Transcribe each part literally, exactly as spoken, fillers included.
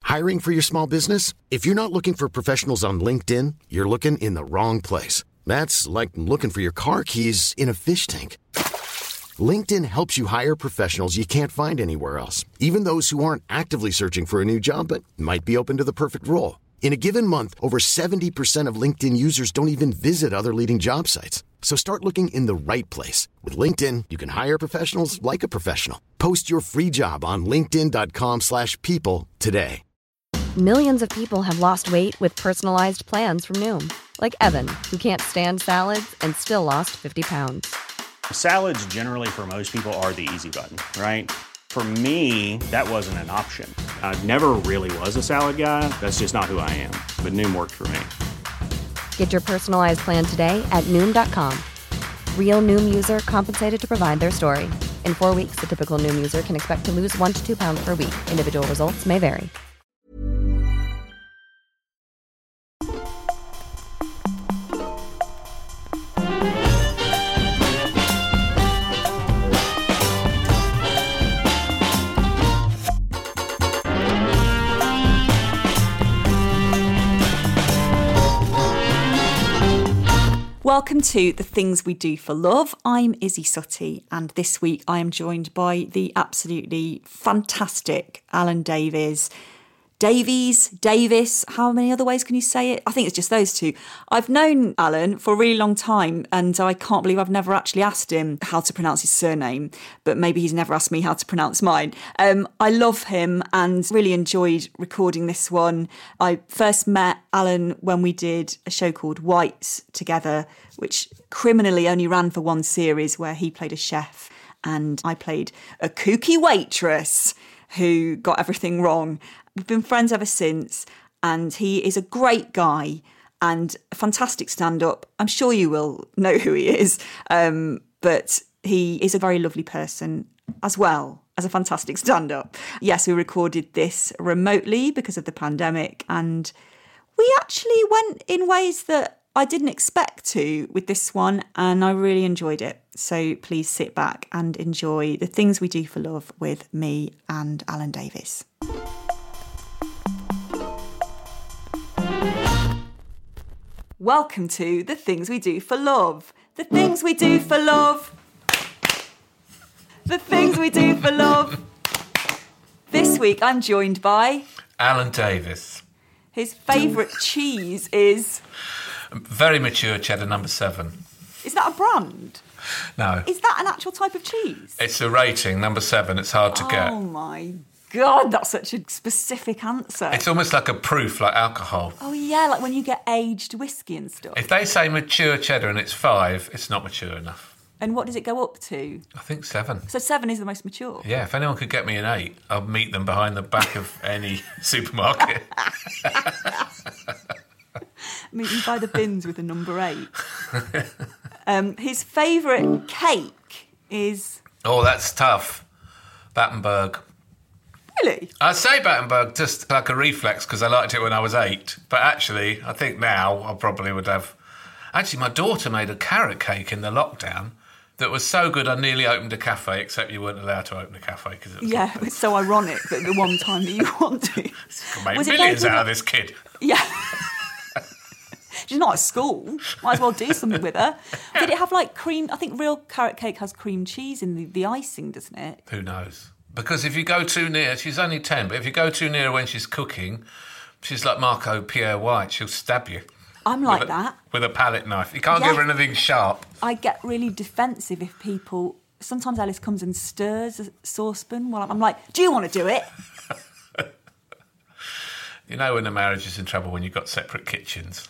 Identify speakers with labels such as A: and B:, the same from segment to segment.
A: Hiring for your small business? If you're not looking for professionals on LinkedIn, you're looking in the wrong place. That's like looking for your car keys in a fish tank. LinkedIn helps you hire professionals you can't find anywhere else, even those who aren't actively searching for a new job but might be open to the perfect role. In a given month, over seventy percent of LinkedIn users don't even visit other leading job sites. So start looking in the right place. With LinkedIn, you can hire professionals like a professional. Post your free job on linkedin.com slash people today.
B: Millions of people have lost weight with personalized plans from Noom. Like Evan, who can't stand salads and still lost fifty pounds.
C: Salads generally for most people are the easy button, right? For me, that wasn't an option. I never really was a salad guy. That's just not who I am. But Noom worked for me.
B: Get your personalized plan today at Noom dot com. Real Noom user compensated to provide their story. In four weeks, the typical Noom user can expect to lose one to two pounds per week. Individual results may vary.
D: Welcome to The Things We Do for Love. I'm Izzy Suttie, and this week I am joined by the absolutely fantastic Alan Davies. Davies, Davis, how many other ways can you say it? I think it's just those two. I've known Alan for a really long time, and I can't believe I've never actually asked him how to pronounce his surname, but maybe he's never asked me how to pronounce mine. Um, I love him and really enjoyed recording this one. I first met Alan when we did a show called Whites together, which criminally only ran for one series, where he played a chef and I played a kooky waitress who got everything wrong. We've been friends ever since, and he is a great guy and a fantastic stand-up. I'm sure you will know who he is, um, but he is a very lovely person as well as a fantastic stand-up. Yes, we recorded this remotely because of the pandemic, and we actually went in ways that I didn't expect to with this one, and I really enjoyed it. So please sit back and enjoy The Things We Do for Love with me and Alan Davies. Welcome to The Things We Do for Love. The things we do for love. The things we do for love. This week I'm joined by
E: Alan Davies.
D: His favourite cheese is
E: very mature cheddar number seven.
D: Is that a brand?
E: No.
D: Is that an actual type of cheese?
E: It's a rating, number seven. It's hard to
D: oh
E: get.
D: Oh my God, that's such a specific answer.
E: It's almost like a proof, like alcohol.
D: Oh yeah, like when you get aged whiskey and stuff.
E: If they say mature cheddar and it's five, it's not mature enough.
D: And what does it go up to?
E: I think seven.
D: So seven is the most mature?
E: Yeah, if anyone could get me an eight, I'll meet them behind the back of any supermarket.
D: Meet you by the bins with a number eight. Um, his favourite cake is...
E: Oh, that's tough. Battenberg.
D: Really?
E: I say Battenberg just like a reflex because I liked it when I was eight. But actually, I think now I probably would have... Actually, my daughter made a carrot cake in the lockdown that was so good I nearly opened a cafe, except you weren't allowed to open a cafe because it was...
D: Yeah, it's so ironic that the one time that you want to...
E: Make was millions out of this kid.
D: Yeah. She's not at school. Might as well do something with her. Did it have, like, cream... I think real carrot cake has cream cheese in the, the icing, doesn't it?
E: Who knows? Because if you go too near... She's only ten, but if you go too near when she's cooking, she's like Marco Pierre White. She'll stab you.
D: I'm like
E: with a,
D: that.
E: With a palette knife. You can't yes. give her anything sharp.
D: I get really defensive if people... Sometimes Alice comes and stirs a saucepan while I'm, I'm like, do you want to do it?
E: You know when the marriage is in trouble when you've got separate kitchens.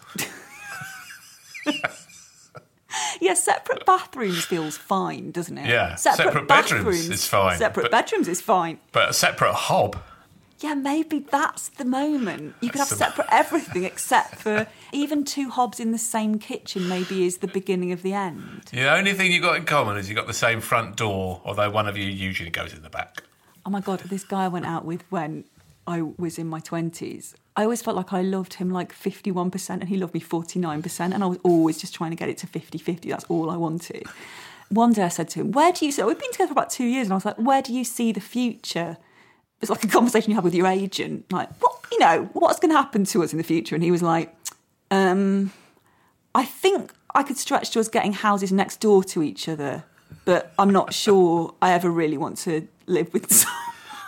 D: Yeah, separate bathrooms feels fine, doesn't it?
E: Yeah, separate, separate bedrooms is fine.
D: Separate
E: but,
D: bedrooms is fine.
E: But a separate hob...
D: Yeah, maybe that's the moment. You could have separate everything except for even two hobs in the same kitchen maybe is the beginning of the end.
E: The only thing you've got in common is you've got the same front door, although one of you usually goes in the back.
D: Oh my God, this guy I went out with when I was in my twenties, I always felt like I loved him like fifty-one percent and he loved me forty-nine percent and I was always just trying to get it to fifty-fifty. That's all I wanted. One day I said to him, where do you see... We've been together for about two years and I was like, where do you see the future it's like a conversation you have with your agent, like, what, you know, what's going to happen to us in the future? And he was like, um, I think I could stretch to us getting houses next door to each other, but I'm not sure I ever really want to live with someone.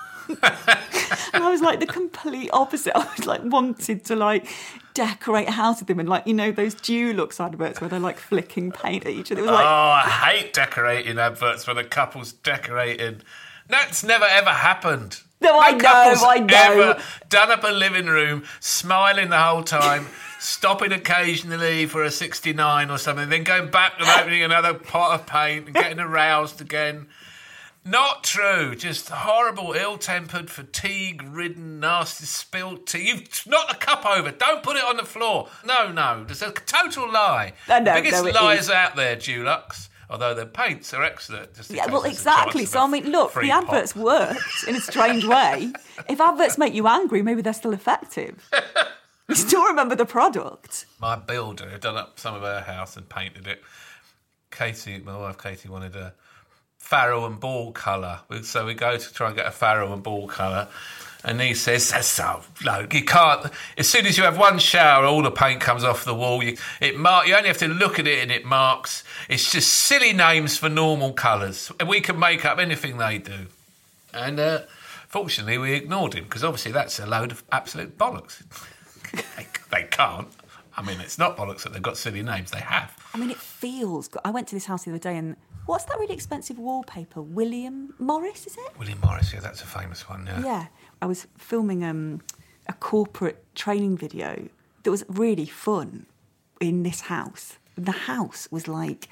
D: And I was like the complete opposite. I was like wanted to like decorate a house with them and like, you know, those Dulux adverts where they're like flicking paint at each other. It was like,
E: oh, I hate decorating adverts when the couple's decorating. That's never ever happened.
D: No, I know, I know.
E: Ever done up a living room, smiling the whole time, stopping occasionally for a sixty-nine or something, then going back and opening another pot of paint and getting aroused again. Not true. Just horrible, ill-tempered, fatigue-ridden, nasty spilled tea. You've knocked a cup over. Don't put it on the floor. No, no. It's a total lie.
D: I know,
E: Biggest
D: no, it
E: lies
D: is.
E: out there, Dulux. Although the paints are excellent. Just in
D: yeah,
E: case
D: well,
E: there's a
D: exactly.
E: chance of
D: So,
E: a
D: I mean, look,
E: free
D: the adverts
E: pop.
D: worked in a strange way. If adverts make you angry, maybe they're still effective. You still remember the product.
E: My builder had done up some of her house and painted it. Katie, my wife Katie, wanted a farrow and ball colour. So we go to try and get a farrow and ball colour. And he says, that's so low. You can't. As soon as you have one shower, all the paint comes off the wall. You, it mark. You only have to look at it, and it marks. It's just silly names for normal colours, and we can make up anything they do. And uh, fortunately, we ignored him because obviously that's a load of absolute bollocks. they, they can't. I mean, it's not bollocks that they've got silly names. They have.
D: I mean, it feels good. I went to this house the other day and what's that really expensive wallpaper? William Morris, is it?
E: William Morris, yeah, that's a famous one, yeah.
D: Yeah. I was filming um, a corporate training video that was really fun in this house. The house was like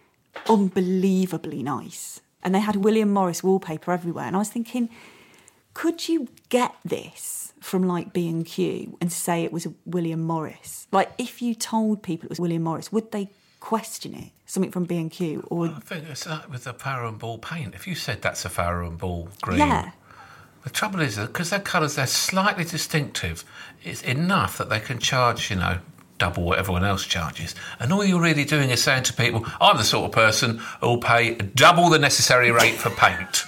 D: unbelievably nice. And they had William Morris wallpaper everywhere. And I was thinking, could you get this from like B and Q and say it was a William Morris? Like if you told people it was William Morris, would they question it? Something from B and Q? Or...
E: Well, I think it's like with the Farrow and Ball paint. If you said that's a Farrow and Ball green...
D: Yeah.
E: The trouble is, because their colours, they're slightly distinctive, it's enough that they can charge, you know, double what everyone else charges. And all you're really doing is saying to people, I'm the sort of person who'll pay double the necessary rate for paint.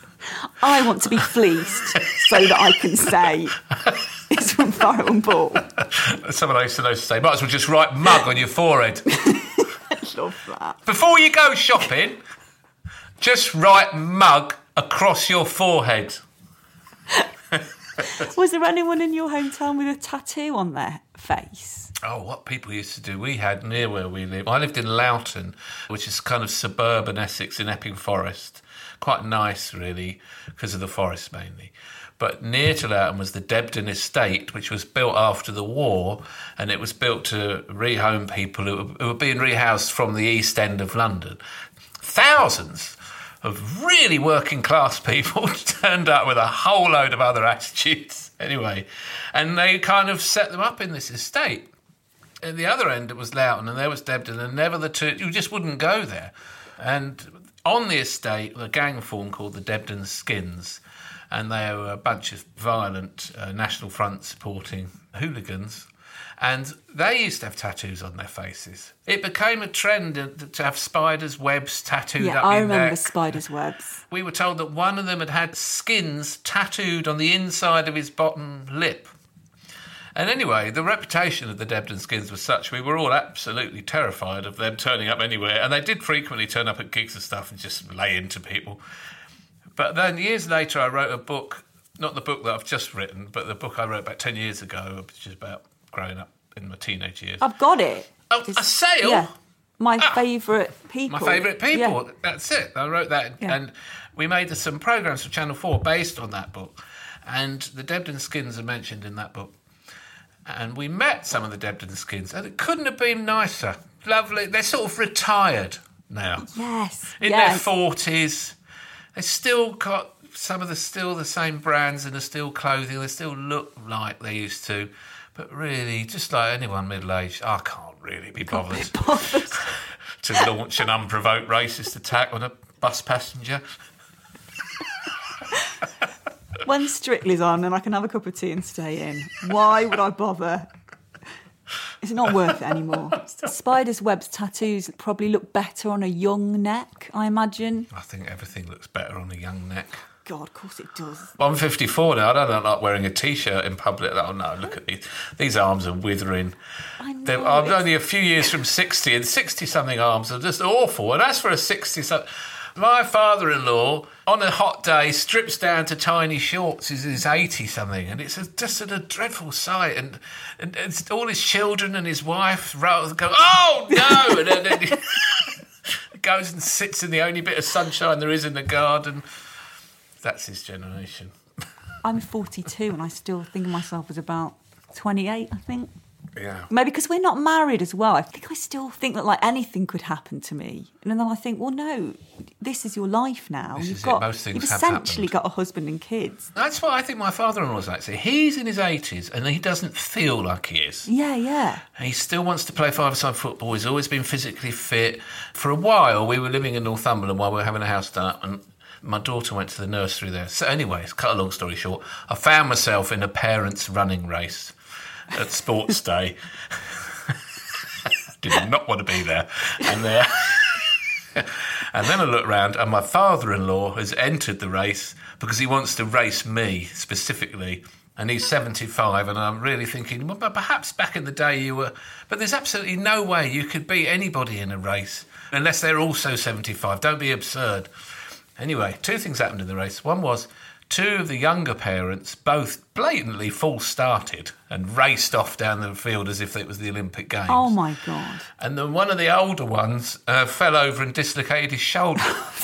D: I want to be fleeced so that I can say it's from Farrow and Ball.
E: Someone I used to know to say, might as well just write mug on your forehead.
D: I love that.
E: Before you go shopping, just write mug across your forehead.
D: Was there anyone in your hometown with a tattoo on their face?
E: Oh, what people used to do. We had near where we live. I lived in Loughton, which is kind of suburban Essex in Epping Forest. Quite nice, really, because of the forest mainly. But near to Loughton was the Debden Estate, which was built after the war, and it was built to rehome people who were, who were being rehoused from the East End of London. Thousands of really working class people turned up with a whole load of other attitudes anyway, and they kind of set them up in this estate. At the other end it was Loughton and there was Debden, and never the two, you just wouldn't go there. And on the estate a gang formed called the Debden Skins, and they were a bunch of violent uh, National Front supporting hooligans. And they used to have tattoos on their faces. It became a trend to have spiders' webs tattooed
D: yeah,
E: up
D: I
E: your
D: remember
E: neck.
D: spiders' webs.
E: We were told that one of them had had skins tattooed on the inside of his bottom lip. And anyway, the reputation of the Debden Skins was such, we were all absolutely terrified of them turning up anywhere. And they did frequently turn up at gigs and stuff and just lay into people. But then years later, I wrote a book, not the book that I've just written, but the book I wrote about ten years ago, which is about growing up in my teenage years.
D: I've got it.
E: Oh,
D: It's-
E: a sale?
D: Yeah. My
E: Ah,
D: favourite people.
E: My favourite people.
D: Yeah.
E: That's it. I wrote that.
D: Yeah.
E: And we made some programmes for Channel four based on that book. And the Debden Skins are mentioned in that book. And we met some of the Debden Skins, and it couldn't have been nicer. Lovely. They're sort of retired now.
D: Yes.
E: In
D: yes.
E: their forties. They still got some of the still the same brands and the still clothing. They still look like they used to. But really, just like anyone middle-aged, I can't really be bothered to launch an unprovoked racist attack on a bus passenger.
D: When Strictly's on and I can have a cup of tea and stay in, why would I bother? It's not worth it anymore. Spiders' webs tattoos probably look better on a young neck, I imagine.
E: I think everything looks better on a young neck.
D: God, of course it does.
E: I'm fifty-four now. I don't like wearing a T-shirt in public. Oh, no, look at these. These arms are withering.
D: I know.
E: They're, I'm
D: it's-
E: only a few years from sixty, and sixty-something arms are just awful. And as for a sixty-something... My father-in-law, on a hot day, strips down to tiny shorts. He's, he's eighty-something, and it's a, just a dreadful sight. And, and it's all his children and his wife go, oh, no! And then, then he goes and sits in the only bit of sunshine there is in the garden. That's his generation.
D: I'm forty-two and I still think of myself as about twenty-eight, I think.
E: Yeah.
D: Maybe because we're not married as well. I think I still think that like anything could happen to me. And then I think, well, no, this is your life now.
E: This
D: you've
E: is it.
D: got,
E: Most things
D: you've
E: have
D: essentially
E: happened.
D: got a husband and kids.
E: That's what I think my father-in-law's like. So he's in his eighties and he doesn't feel like he is.
D: Yeah, yeah.
E: He still wants to play five-a-side football. He's always been physically fit. For a while, we were living in Northumberland while we were having a house done up, and my daughter went to the nursery there. So anyway, to cut a long story short, I found myself in a parents' running race at Sports Day. Did not want to be there. And, uh, and then I looked round and my father-in-law has entered the race because he wants to race me specifically. And he's seventy-five, and I'm really thinking, well, but perhaps back in the day you were... But there's absolutely no way you could beat anybody in a race unless they're also seventy-five. Don't be absurd. Anyway, two things happened in the race. One was two of the younger parents both blatantly false-started and raced off down the field as if it was the Olympic Games.
D: Oh, my God.
E: And then one of the older ones uh, fell over and dislocated his shoulder.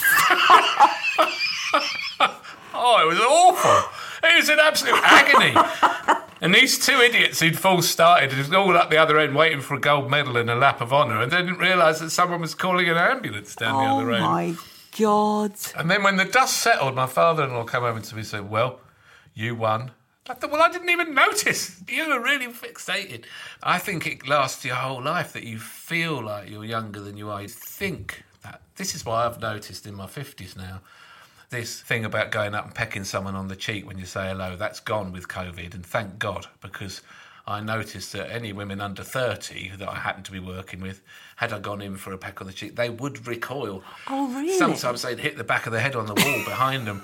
E: Oh, it was awful. It was an absolute agony. And these two idiots who'd false-started and was all up the other end waiting for a gold medal in a lap of honour, and they didn't realise that someone was calling an ambulance down the
D: Oh,
E: other end.
D: my God.
E: And then when the dust settled, my father-in-law came over to me and said, well, you won. I thought, well, I didn't even notice. You were really fixated. I think it lasts your whole life, that you feel like you're younger than you are. You think that. This is why I've noticed in my fifties now, this thing about going up and pecking someone on the cheek when you say hello, that's gone with COVID, and thank God, because I noticed that any women under thirty that I happened to be working with, had I gone in for a peck on the cheek, they would recoil.
D: Oh, really?
E: Sometimes they'd hit the back of the head on the wall behind them.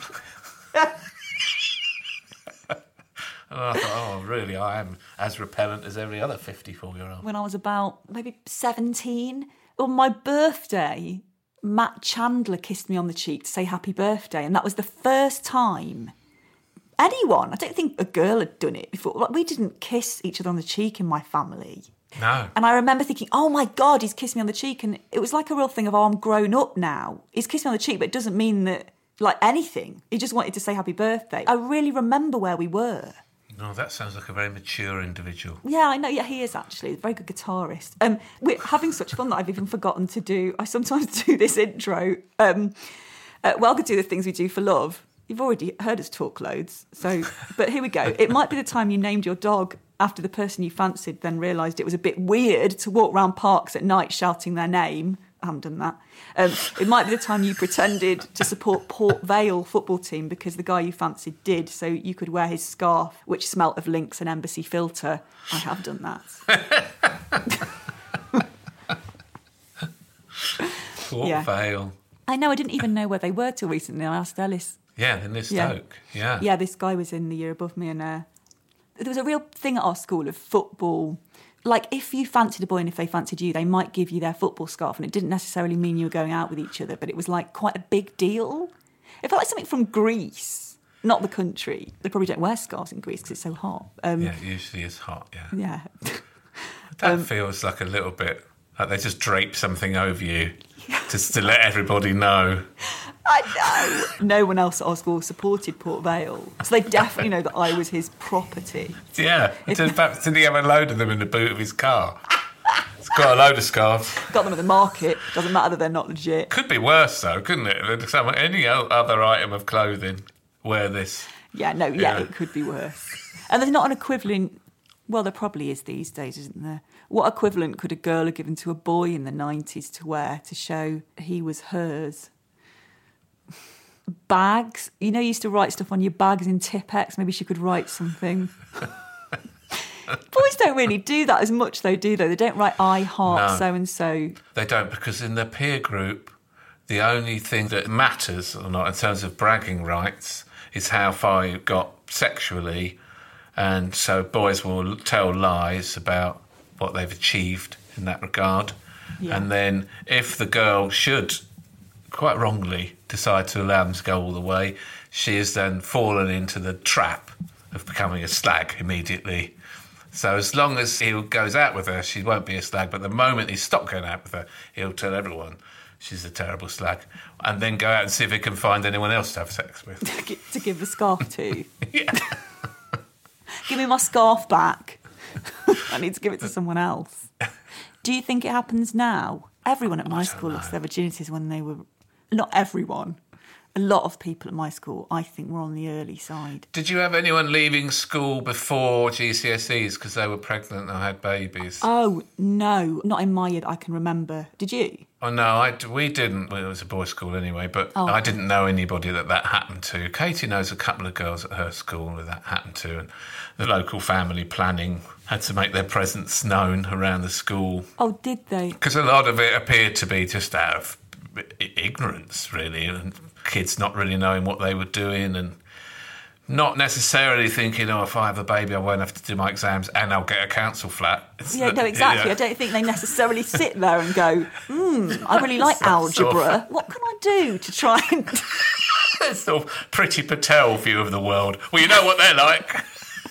E: And I thought, oh, really, I am as repellent as every other fifty-four-year-old.
D: When I was about maybe seventeen, on my birthday, Matt Chandler kissed me on the cheek to say happy birthday, and that was the first time anyone, I don't think a girl had done it before. Like, we didn't kiss each other on the cheek in my family.
E: No.
D: And I remember thinking, oh my God, he's kissed me on the cheek. And it was like a real thing of, oh, I'm grown up now. He's kissed me on the cheek, but it doesn't mean that, like, anything. He just wanted to say happy birthday. I really remember where we were.
E: No, that sounds like a very mature individual.
D: Yeah, I know. Yeah, he is actually a very good guitarist. Um, we're having such fun that I've even forgotten to do. I sometimes do this intro. Um, uh, welcome to the things we do for love. You've already heard us talk loads, so. But here we go. It might be the time you named your dog after the person you fancied, then realised it was a bit weird to walk round parks at night shouting their name. I haven't done that. Um, it might be the time you pretended to support Port Vale football team because the guy you fancied did, so you could wear his scarf, which smelt of Lynx and Embassy filter. I have done that.
E: Port
D: Yeah.
E: Vale.
D: I know, I didn't even know where they were till recently. I asked Ellis.
E: Yeah, in this
D: Yeah.
E: Stoke. Yeah.
D: Yeah, this guy was in the year above me, and uh, there was a real thing at our school of football. Like, if you fancied a boy and if they fancied you, they might give you their football scarf, and it didn't necessarily mean you were going out with each other, but it was, like, quite a big deal. It felt like something from Greece, not the country. They probably don't wear scarves in Greece because it's so hot. Um,
E: Yeah, it usually is hot, yeah.
D: yeah.
E: That
D: Um,
E: feels like a little bit like they just drape something over you just to let everybody know.
D: I know. No one else at our school supported Port Vale, so they definitely know that I was his property.
E: Yeah, in fact, did he have a load of them in the boot of his car? It's got a load of scarves.
D: Got them at the market. Doesn't matter that they're not legit.
E: Could be worse, though, couldn't it? Some, any other item of clothing, wear this.
D: Yeah, no, yeah,
E: Yeah.
D: it could be worse. And there's not an equivalent. Well, there probably is these days, isn't there? What equivalent could a girl have given to a boy in the nineties to wear to show he was hers? Bags. You know, you used to write stuff on your bags in Tipp-Ex. Maybe she could write something. Boys don't really do that as much, though, do they? They don't write I heart
E: No.
D: so-and-so.
E: They don't, because in the peer group, The only thing that matters or not in terms of bragging rights is how far you got sexually. And so boys will tell lies about what they've achieved in that regard. Yeah. And then if the girl should, quite wrongly, decide to allow them to go all the way, she has then fallen into the trap of becoming a slag immediately. So as long as he goes out with her, she won't be a slag. But the moment he stops going out with her, he'll tell everyone she's a terrible slag, and then go out and see if he can find anyone else to have sex with.
D: To give the scarf to.
E: Yeah.
D: Give me my scarf back. I need to give it to someone else. Do you think it happens now? Everyone at my school lost their virginities when they were... Not everyone. A lot of people at my school, I think, were on the early side.
E: Did you have anyone leaving school before G C S Es because they were pregnant or had babies?
D: Oh, no. Not in my year that I can remember. Did you?
E: Oh, no, I, we didn't. Well, it was a boys' school anyway, but
D: oh.
E: I didn't know anybody that that happened to. Katie knows a couple of girls at her school that that happened to, and the local family planning had to make their presence known around the school.
D: Oh, did they?
E: Because a lot of it appeared to be just out of ignorance, really, and kids not really knowing what they were doing and not necessarily thinking, oh, if I have a baby, I won't have to do my exams and I'll get a council flat. It's
D: yeah, no, exactly. Yeah. I don't think they necessarily sit there and go, hmm, I really like algebra. Sort of... What can I do to try and...
E: Sort of Priti Patel view of the world. Well, you know what they're like.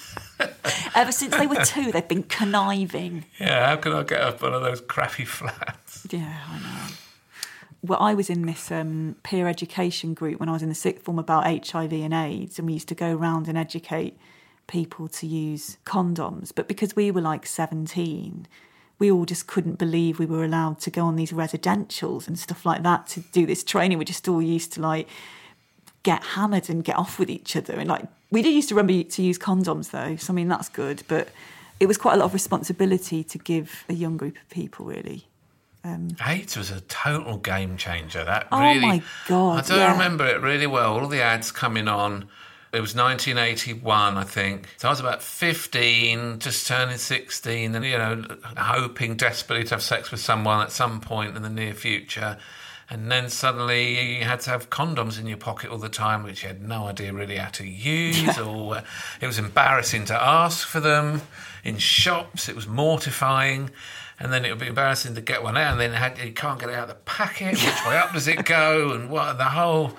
D: Ever since they were two, they've been conniving.
E: Yeah, how can I get up one of those crappy flats?
D: Yeah, I know. Well, I was in this um, peer education group when I was in the sixth form about H I V and AIDS, and we used to go around and educate people to use condoms. But because we were like seventeen, we all just couldn't believe we were allowed to go on these residentials and stuff like that to do this training. We just all used to like get hammered and get off with each other. And like we did used to remember to use condoms though, so I mean that's good. But it was quite a lot of responsibility to give a young group of people, really. Um,
E: AIDS was a total game changer. That
D: oh
E: really,
D: my God,
E: I do
D: yeah.
E: remember it really well. All the ads coming on. It was nineteen eighty-one, I think. So I was about fifteen, just turning sixteen, and, you know, hoping desperately to have sex with someone at some point in the near future. And then suddenly you had to have condoms in your pocket all the time, which you had no idea really how to use. Yeah. Or uh, it was embarrassing to ask for them in shops. It was mortifying. And then it would be embarrassing to get one out, and then had, you can't get it out of the packet. Which way up does it go? And what the whole...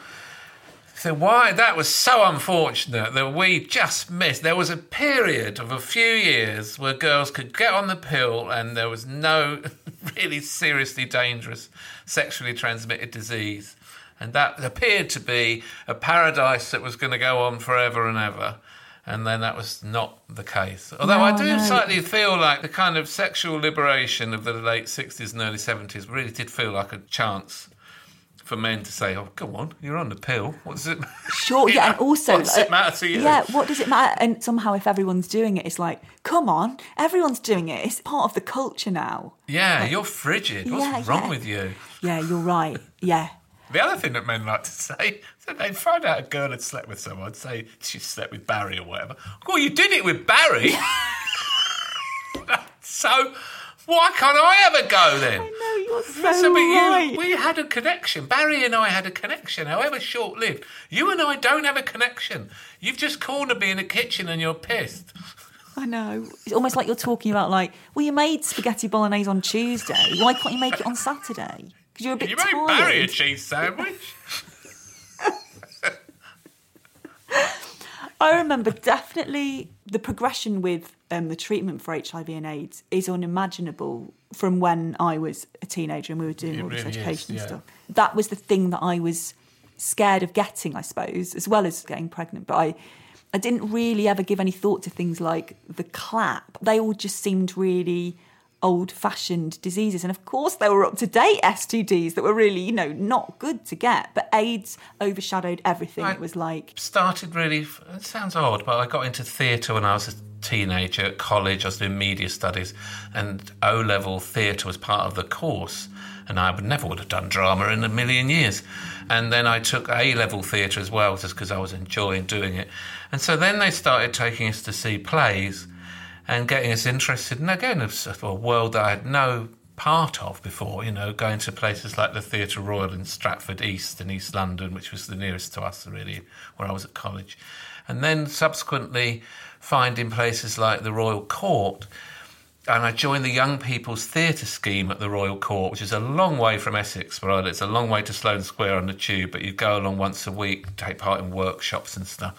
E: So why... That was so unfortunate that we just missed. There was a period of a few years where girls could get on the pill and there was no really seriously dangerous sexually transmitted disease. And that appeared to be a paradise that was going to go on forever and ever. And then that was not the case. Although no, I do no. slightly feel like the kind of sexual liberation of the late sixties and early seventies really did feel like a chance for men to say, oh, go on, you're on the pill. What does it matter?
D: Sure, yeah, and also...
E: What does it matter to you?
D: Yeah, what does it matter? And somehow if everyone's doing it, it's like, come on, everyone's doing it. It's part of the culture now.
E: Yeah, like, you're frigid. What's
D: yeah,
E: wrong
D: yeah.
E: with you?
D: Yeah, you're right, yeah.
E: The other thing that men like to say is that they'd find out a girl had slept with someone, say she slept with Barry or whatever. Oh, you did it with Barry? So why can't I have a go then?
D: I know, you're so,
E: so
D: right.
E: You, we had a connection. Barry and I had a connection, however short-lived. You and I don't have a connection. You've just cornered me in the kitchen and you're pissed.
D: I know. It's almost like you're talking about, like, well, you made spaghetti bolognese on Tuesday. Why can't you make it on Saturday? Because you're a bit
E: you
D: tired.
E: You made Barry a cheese sandwich.
D: I remember definitely the progression with um, the treatment for H I V and AIDS is unimaginable from when I was a teenager and we were doing
E: it
D: all this
E: really
D: education
E: is, yeah.
D: and stuff. That was the thing that I was scared of getting, I suppose, as well as getting pregnant. But I, I didn't really ever give any thought to things like the clap. They all just seemed really old-fashioned diseases. And of course there were up-to-date S T Ds that were really, you know, not good to get. But AIDS overshadowed everything.
E: I
D: it was like...
E: started really... It sounds odd, but I got into theatre when I was a teenager at college. I was doing media studies, and O-level theatre was part of the course. And I would never would have done drama in a million years. And then I took A-level theatre as well, just because I was enjoying doing it. And so then they started taking us to see plays and getting us interested in, again, a world that I had no part of before, you know, going to places like the Theatre Royal in Stratford East in East London, which was the nearest to us, really, where I was at college. And then subsequently finding places like the Royal Court. And I joined the Young People's Theatre Scheme at the Royal Court, which is a long way from Essex, where I live. It's a long way to Sloane Square on the tube, but you go along once a week, take part in workshops and stuff.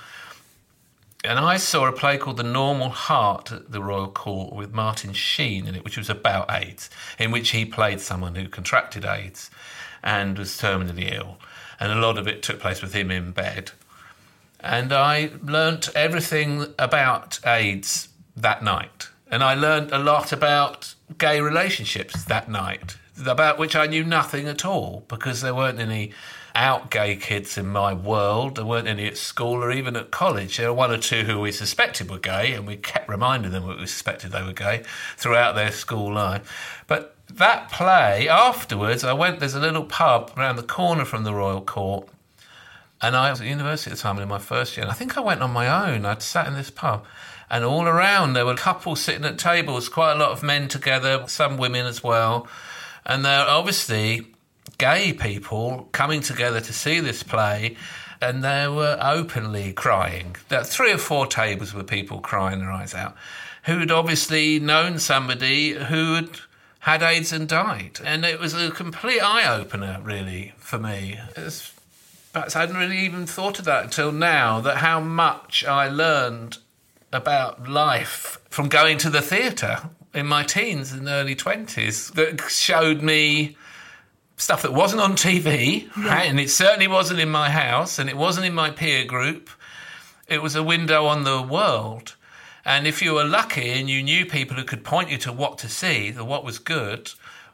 E: And I saw a play called The Normal Heart at the Royal Court with Martin Sheen in it, which was about AIDS, in which he played someone who contracted AIDS and was terminally ill. And a lot of it took place with him in bed. And I learnt everything about AIDS that night. And I learned a lot about gay relationships that night, about which I knew nothing at all, because there weren't any out gay kids in my world. There weren't any at school or even at college. There were one or two who we suspected were gay, and we kept reminding them that we suspected they were gay throughout their school life. But that play, afterwards, I went, there's a little pub around the corner from the Royal Court, and I was at university at the time, in my first year, and I think I went on my own. I'd sat in this pub, and all around there were couples sitting at tables, quite a lot of men together, some women as well. And they're obviously gay people coming together to see this play, and they were openly crying. There three or four tables with people crying their eyes out, who'd obviously known somebody who had had AIDS and died. And it was a complete eye-opener, really, for me. It's, perhaps I hadn't really even thought of that until now, that how much I learned about life from going to the theatre in my teens and early twenties that showed me stuff that wasn't on T V, yeah. Right? And it certainly wasn't in my house, and it wasn't in my peer group. It was a window on the world. And if you were lucky and you knew people who could point you to what to see, the what was good,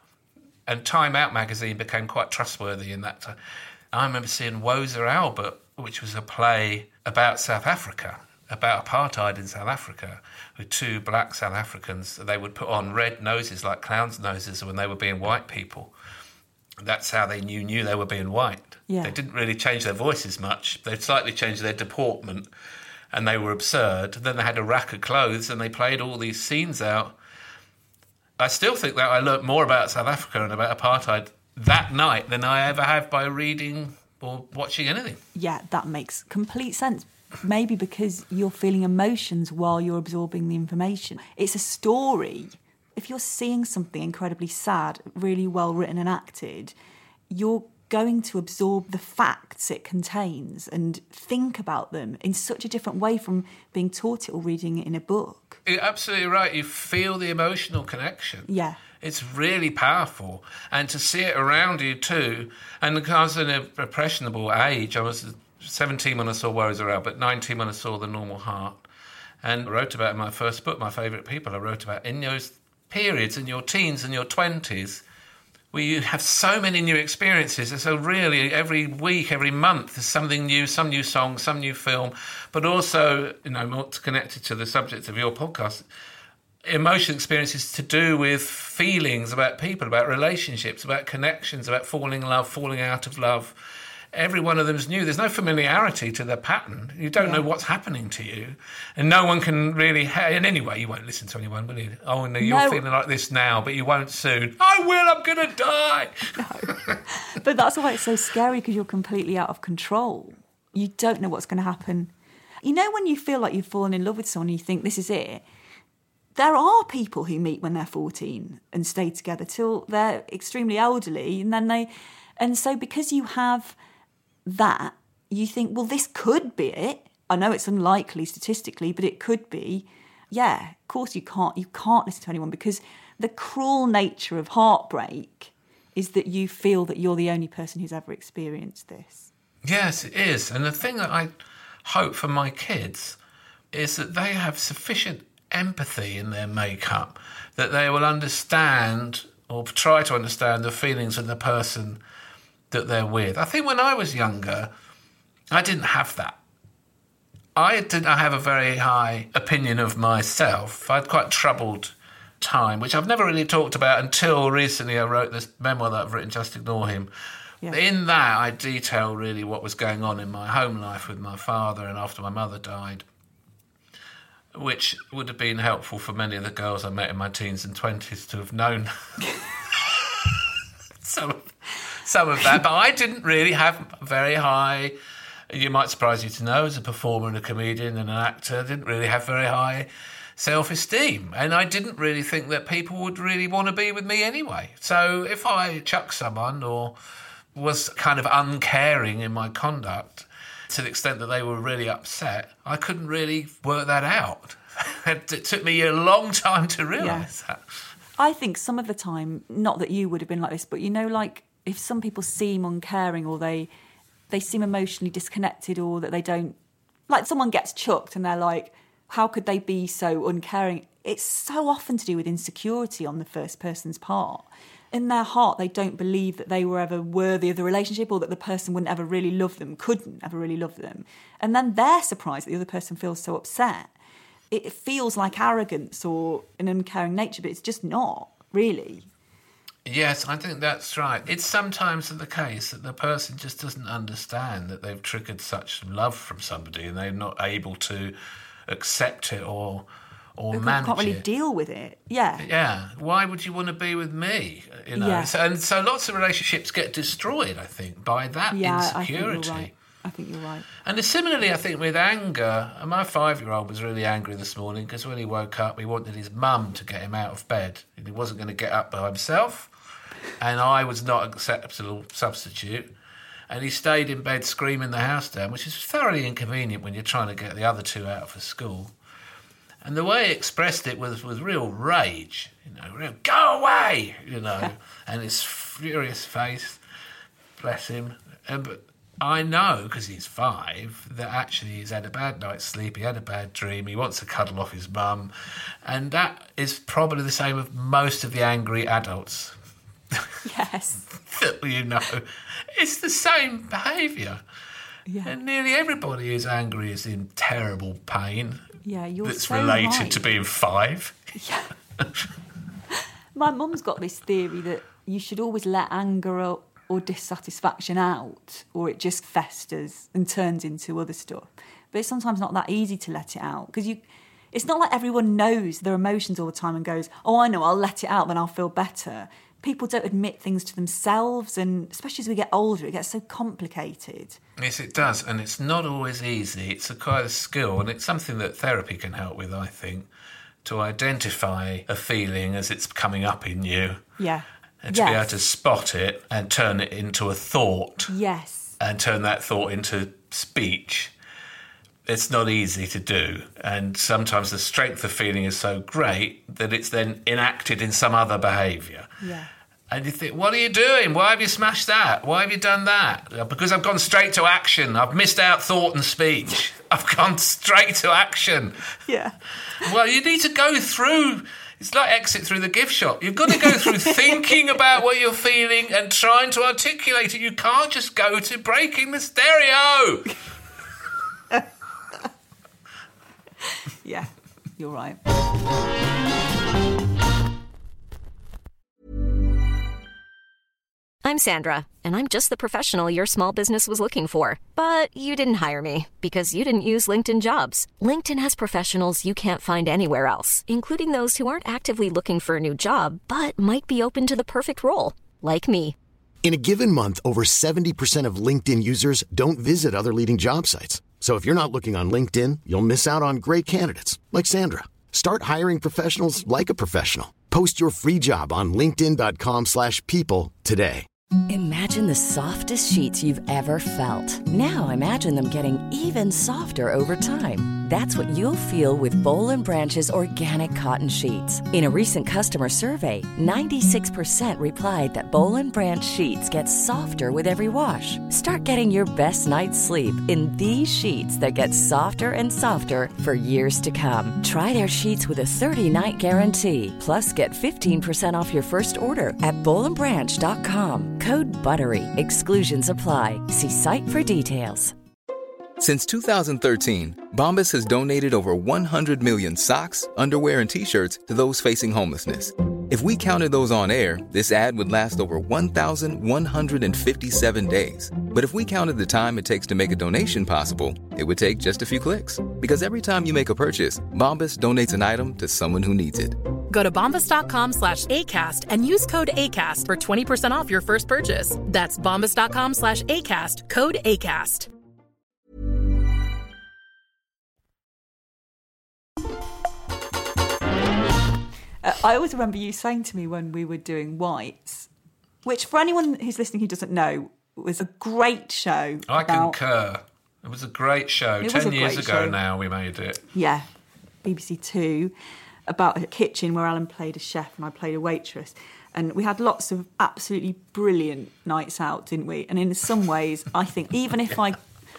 E: and Time Out magazine became quite trustworthy in that time. I remember seeing Woza Albert, which was a play about South Africa, about apartheid in South Africa, with two black South Africans. They would put on red noses like clowns' noses when they were being white people. That's how they knew knew they were being white. Yeah. They didn't really change their voices much. They'd slightly changed their deportment, and they were absurd. Then they had a rack of clothes, and they played all these scenes out. I still think that I learnt more about South Africa and about apartheid that night than I ever have by reading or watching anything.
D: Yeah, that makes complete sense. Maybe because you're feeling emotions while you're absorbing the information. It's a story. If you're seeing something incredibly sad, really well written and acted, you're going to absorb the facts it contains and think about them in such a different way from being taught it or reading it in a book.
E: You're absolutely right. You feel the emotional connection.
D: Yeah.
E: It's really powerful. And to see it around you too. And because I was in an impressionable age, I was seventeen when I saw Woza Albert, but nineteen when I saw The Normal Heart. And I wrote about it in my first book, My Favourite People. I wrote about in those periods, in your teens and your twenties, where you have so many new experiences. So really, every week, every month, there's something new, some new song, some new film, but also, you know, more connected to the subject of your podcast, emotional experiences to do with feelings about people, about relationships, about connections, about falling in love, falling out of love. Every one of them is new. There's no familiarity to the pattern. You don't yeah. know what's happening to you. And no one can really... Ha- and anyway, you won't listen to anyone, will you? Oh, no, you're no. feeling like this now, but you won't soon. I will, I'm going to die.
D: No. But that's why it's so scary, because you're completely out of control. You don't know what's going to happen. You know when you feel like you've fallen in love with someone and you think, this is it? There are people who meet when they're fourteen and stay together till they're extremely elderly, and then they... And so because you have... that, you think, well, this could be it. I know it's unlikely statistically, but it could be. Yeah, of course you can't you can't listen to anyone, because the cruel nature of heartbreak is that you feel that you're the only person who's ever experienced this.
E: Yes, it is. And the thing that I hope for my kids is that they have sufficient empathy in their makeup, that they will understand or try to understand the feelings of the person that they're with. I think when I was younger, I didn't have that. I didn't have a very high opinion of myself. I had quite a troubled time, which I've never really talked about until recently. I wrote this memoir that I've written, Just Ignore Him. Yeah. In that, I detail really what was going on in my home life with my father and after my mother died, which would have been helpful for many of the girls I met in my teens and twenties to have known some of that, but I didn't really have very high, you might surprise you to know, as a performer and a comedian and an actor, I didn't really have very high self-esteem, and I didn't really think that people would really want to be with me anyway. So if I chucked someone or was kind of uncaring in my conduct to the extent that they were really upset, I couldn't really work that out. It took me a long time to realise yeah. that.
D: I think some of the time, not that you would have been like this, but you know, like if some people seem uncaring or they they seem emotionally disconnected or that they don't, like someone gets chucked and they're like, how could they be so uncaring? It's so often to do with insecurity on the first person's part. In their heart, they don't believe that they were ever worthy of the relationship or that the person wouldn't ever really love them, couldn't ever really love them. And then they're surprised that the other person feels so upset. It feels like arrogance or an uncaring nature, but it's just not, really.
E: Yes, I think that's right. It's sometimes the case that the person just doesn't understand that they've triggered such love from somebody and they're not able to accept it or or
D: they
E: manage
D: can't really
E: it.
D: deal with it. Yeah.
E: Yeah. Why would you want to be with me? You know.
D: Yeah.
E: So, and so lots of relationships get destroyed, I think, by that
D: yeah,
E: insecurity.
D: I think you're right. I think you're right.
E: And similarly, I think with anger, and my five-year-old was really angry this morning because when he woke up, he wanted his mum to get him out of bed. And he wasn't going to get up by himself, and I was not an acceptable substitute. And he stayed in bed screaming the house down, which is thoroughly inconvenient when you're trying to get the other two out for school. And the way he expressed it was with real rage, you know, real, go away, you know, and his furious face, bless him. And, but I know, because he's five, that actually he's had a bad night's sleep, he had a bad dream, he wants to cuddle off his mum, and that is probably the same with most of the angry adults.
D: Yes.
E: You know, it's the same behaviour.
D: Yeah.
E: And nearly everybody who's angry is in terrible pain.
D: Yeah, you're
E: that's
D: so
E: related
D: right.
E: to being five.
D: Yeah. My mum's got this theory that you should always let anger or, or dissatisfaction out, or it just festers and turns into other stuff. But it's sometimes not that easy to let it out because you. It's not like everyone knows their emotions all the time and goes, "Oh, I know, I'll let it out, then I'll feel better." People don't admit things to themselves, and especially as we get older, it gets so complicated.
E: Yes, it does, and it's not always easy. It's a quite a skill, and it's something that therapy can help with, I think, to identify a feeling as it's coming up in you.
D: Yeah.
E: And to
D: yes.
E: be able to spot it and turn it into a thought.
D: Yes.
E: And turn that thought into speech. It's not easy to do, and sometimes the strength of feeling is so great that it's then enacted in some other behaviour.
D: Yeah.
E: And you think, what are you doing? Why have you smashed that? Why have you done that? Because I've gone straight to action. I've missed out thought and speech. I've gone straight to action.
D: Yeah.
E: Well, you need to go through... It's like exit through the gift shop. You've got to go through thinking about what you're feeling and trying to articulate it. You can't just go to breaking the stereo.
D: Yeah, you're right.
F: I'm Sandra, and I'm just the professional your small business was looking for. But you didn't hire me because you didn't use LinkedIn Jobs. LinkedIn has professionals you can't find anywhere else, including those who aren't actively looking for a new job, but might be open to the perfect role, like me.
A: In a given month, over seventy percent of LinkedIn users don't visit other leading job sites. So if you're not looking on LinkedIn, you'll miss out on great candidates like Sandra. Start hiring professionals like a professional. Post your free job on linkedin dot com slash people today.
G: Imagine the softest sheets you've ever felt. Now imagine them getting even softer over time. That's what you'll feel with Boll and Branch's organic cotton sheets. In a recent customer survey, ninety-six percent replied that Boll and Branch sheets get softer with every wash. Start getting your best night's sleep in these sheets that get softer and softer for years to come. Try their sheets with a thirty-night guarantee. Plus, get fifteen percent off your first order at boll and branch dot com. Code BUTTERY. Exclusions apply. See site for details.
H: Since two thousand thirteen, Bombas has donated over one hundred million socks, underwear, and T-shirts to those facing homelessness. If we counted those on air, this ad would last over one thousand one hundred fifty-seven days. But if we counted the time it takes to make a donation possible, it would take just a few clicks. Because every time you make a purchase, Bombas donates an item to someone who needs it.
I: Go to bombas.com slash ACAST and use code ACAST for twenty percent off your first purchase. That's bombas.com slash ACAST, code ACAST.
D: Uh, I always remember you saying to me when we were doing Whites, which for anyone who's listening who doesn't know, was a great show.
E: I
D: about...
E: concur. It was a great show.
D: It
E: Ten years ago
D: show.
E: now we made it.
D: Yeah, B B C Two, about a kitchen where Alan played a chef and I played a waitress. And we had lots of absolutely brilliant nights out, didn't we? And in some ways, I think, even if I...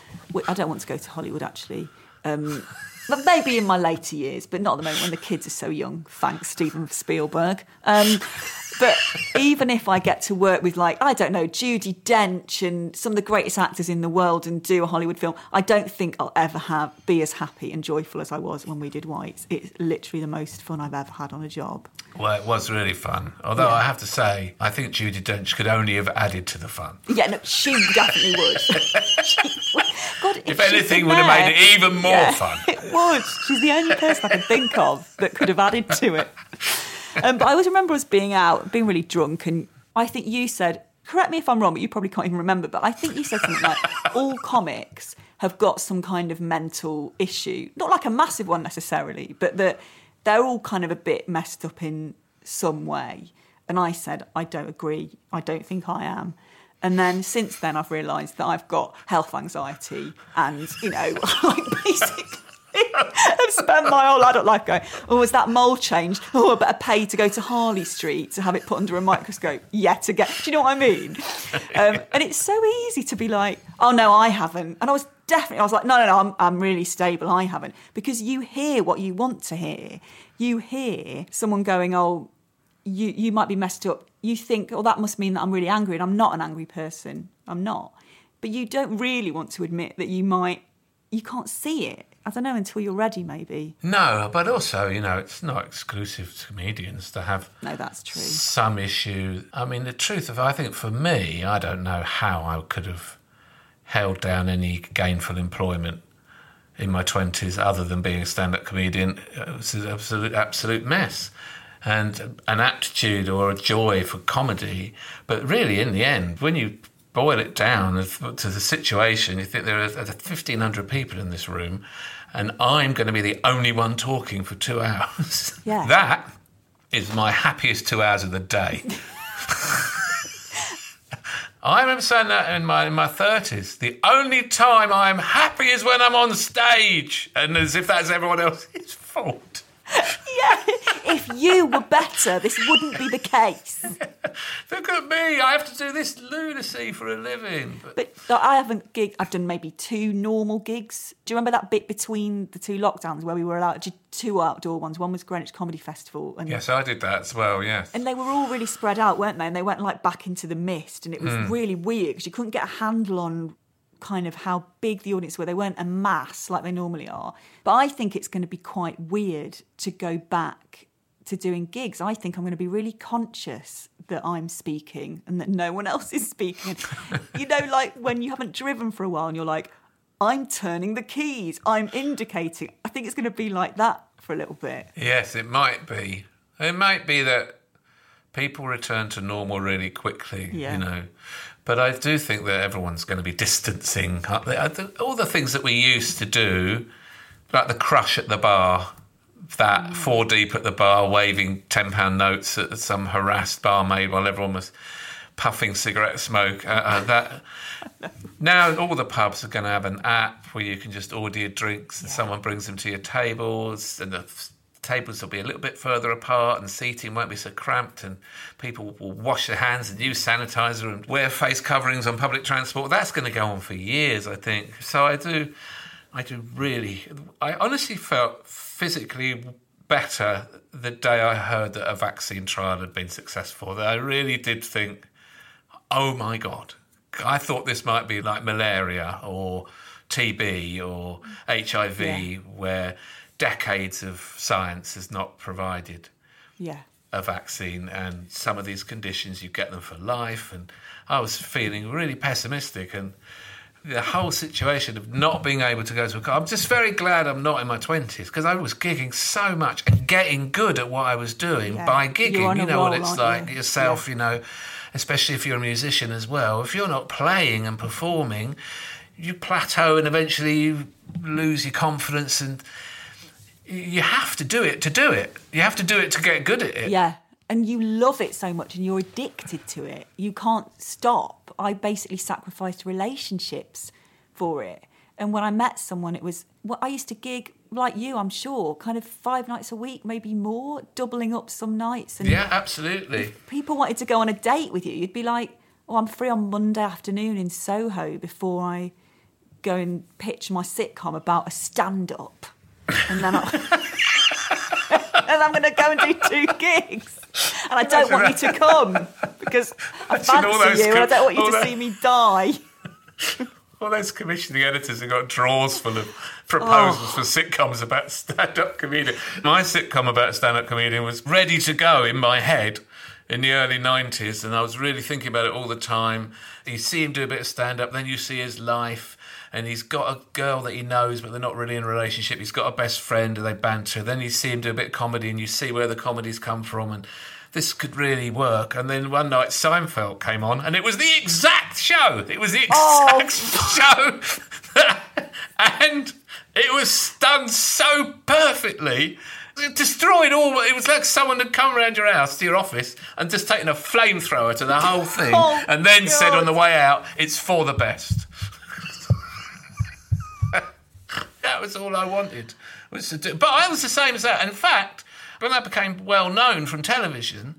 D: I don't want to go to Hollywood, actually. Um, but maybe in my later years, but not at the moment when the kids are so young. Thanks, Steven Spielberg. Um, but even if I get to work with, like, I don't know, Judi Dench and some of the greatest actors in the world and do a Hollywood film, I don't think I'll ever have be as happy and joyful as I was when we did Whites. It's literally the most fun I've ever had on a job.
E: Well, it was really fun. Although yeah. I have to say, I think Judi Dench could only have added to the fun.
D: Yeah, no, she definitely would. she would. God, if
E: if anything, would have made it even more
D: yeah,
E: fun.
D: It would. She's the only person I can think of that could have added to it. Um, but I always remember us being out, being really drunk, and I think you said, correct me if I'm wrong, but you probably can't even remember, but I think you said something like, all comics have got some kind of mental issue. Not like a massive one necessarily, but that they're all kind of a bit messed up in some way. And I said, I don't agree. I don't think I am. And then since then, I've realised that I've got health anxiety and, you know, like basically I've spent my whole adult life going, oh, has that mole changed? Oh, I better pay to go to Harley Street to have it put under a microscope yet again. Do you know what I mean? Um, and it's so easy to be like, oh, no, I haven't. And I was definitely, I was like, no, no, no, I'm, I'm really stable. I haven't. Because you hear what you want to hear. You hear someone going, oh, you, you might be messed up. You think, oh, that must mean that I'm really angry, and I'm not an angry person. I'm not. But you don't really want to admit that you might, you can't see it. I don't know, until you're ready, maybe.
E: No, but also, you know, it's not exclusive to comedians to have
D: no, that's true.
E: some issue. I mean, the truth of I think for me, I don't know how I could have held down any gainful employment in my twenties other than being a stand-up comedian. It was an absolute, absolute mess. And an aptitude or a joy for comedy. But really, in the end, when you boil it down to the situation, you think there are fifteen hundred people in this room and I'm going to be the only one talking for two hours.
D: Yeah.
E: That is my happiest two hours of the day. I remember saying that in my in my thirties. The only time I'm happy is when I'm on stage, and as if that's everyone else's fault.
D: Yeah, if you were better, this wouldn't be the case.
E: Look at me, I have to do this lunacy for a living. But,
D: but like, I haven't gigged, I've done maybe two normal gigs. Do you remember that bit between the two lockdowns where we were allowed to do two outdoor ones? One was Greenwich Comedy Festival. And,
E: yes, I did that as well, yes.
D: And they were all really spread out, weren't they? And they went like back into the mist, and it was mm. really weird because you couldn't get a handle on kind of how big the audience were. They weren't a mass like they normally are. But I think it's going to be quite weird to go back to doing gigs. I think I'm going to be really conscious that I'm speaking and that no one else is speaking. You know, like when you haven't driven for a while and you're like, I'm turning the keys, I'm indicating. I think it's going to be like that for a little bit.
E: Yes, it might be. It might be that people return to normal really quickly, yeah. you know. But I do think that everyone's going to be distancing. All the things that we used to do, like the crush at the bar, that mm. four deep at the bar, waving ten pound notes at some harassed barmaid while everyone was puffing cigarette smoke. Uh, uh, that now all the pubs are going to have an app where you can just order your drinks and yeah. someone brings them to your tables, and the tables will be a little bit further apart and seating won't be so cramped, and people will wash their hands and use sanitizer and wear face coverings on public transport. That's going to go on for years, I think. So I do, I do really, I honestly felt physically better the day I heard that a vaccine trial had been successful. That I really did think, oh my God, I thought this might be like malaria or T B or H I V, yeah. where decades of science has not provided
D: yeah.
E: a vaccine, and some of these conditions you get them for life. And I was feeling really pessimistic, and the whole situation of not being able to go to a club. I'm just very glad I'm not in my twenties, because I was gigging so much and getting good at what I was doing yeah. by gigging. You know roll, what it's like you? yourself, yeah. you know, especially if you're a musician as well. If you're not playing and performing, you plateau and eventually you lose your confidence, and you have to do it to do it. You have to do it to get good at it.
D: Yeah. And you love it so much and you're addicted to it. You can't stop. I basically sacrificed relationships for it. And when I met someone, it was... Well, I used to gig, like you, I'm sure, kind of five nights a week, maybe more, doubling up some nights. And
E: yeah, absolutely.
D: If people wanted to go on a date with you, you'd be like, oh, I'm free on Monday afternoon in Soho before I go and pitch my sitcom about a stand-up. And then I... and I'm going to go and do two gigs. And I don't want you to come because I fancy you and I don't want you to that... see me die.
E: All those commissioning editors have got drawers full of proposals oh. for sitcoms about stand-up comedian. My sitcom about a stand-up comedian was ready to go in my head in the early nineties, and I was really thinking about it all the time. You see him do a bit of stand-up, then you see his life, and he's got a girl that he knows, but they're not really in a relationship. He's got a best friend, and they banter. Then you see him do a bit of comedy, and you see where the comedy's come from, and this could really work. And then one night Seinfeld came on, and it was the exact show. It was the exact oh. show. And it was done so perfectly. It destroyed all... It was like someone had come around your house, to your office, and just taken a flamethrower to the whole thing, oh, and then God. said on the way out, it's for the best. That was all I wanted. Was to do. But I was the same as that. In fact, when I became well known from television,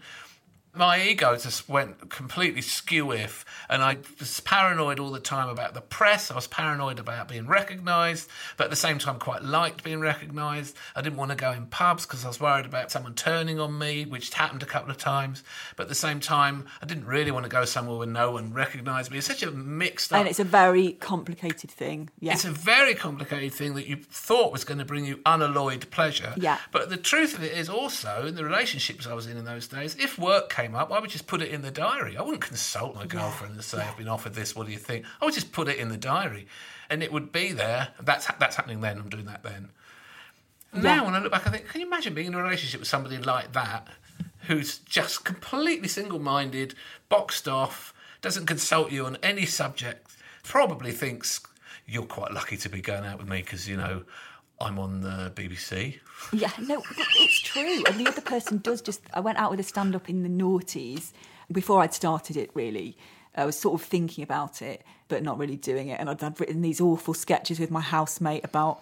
E: my ego just went completely skew-if, and I was paranoid all the time about the press. I was paranoid about being recognised, but at the same time quite liked being recognised. I didn't want to go in pubs because I was worried about someone turning on me, which happened a couple of times. But at the same time, I didn't really want to go somewhere where no one recognised me. It's such a mixed up...
D: And it's a very complicated thing. Yeah.
E: It's a very complicated thing that you thought was going to bring you unalloyed pleasure.
D: Yeah.
E: But the truth of it is also, in the relationships I was in in those days, if work came up, I would just put it in the diary. I wouldn't consult my girlfriend yeah. and say, yeah. I've been offered this, what do you think? I would just put it in the diary, and it would be there. That's that's happening then, I'm doing that then. And yeah. Now when I look back, I think, can you imagine being in a relationship with somebody like that, who's just completely single-minded, boxed off, doesn't consult you on any subject, probably thinks you're quite lucky to be going out with me because, you know, I'm on the B B C.
D: Yeah, no, it's true. And the other person does just... I went out with a stand-up in the noughties before I'd started it, really. I was sort of thinking about it, but not really doing it. And I'd, I'd written these awful sketches with my housemate about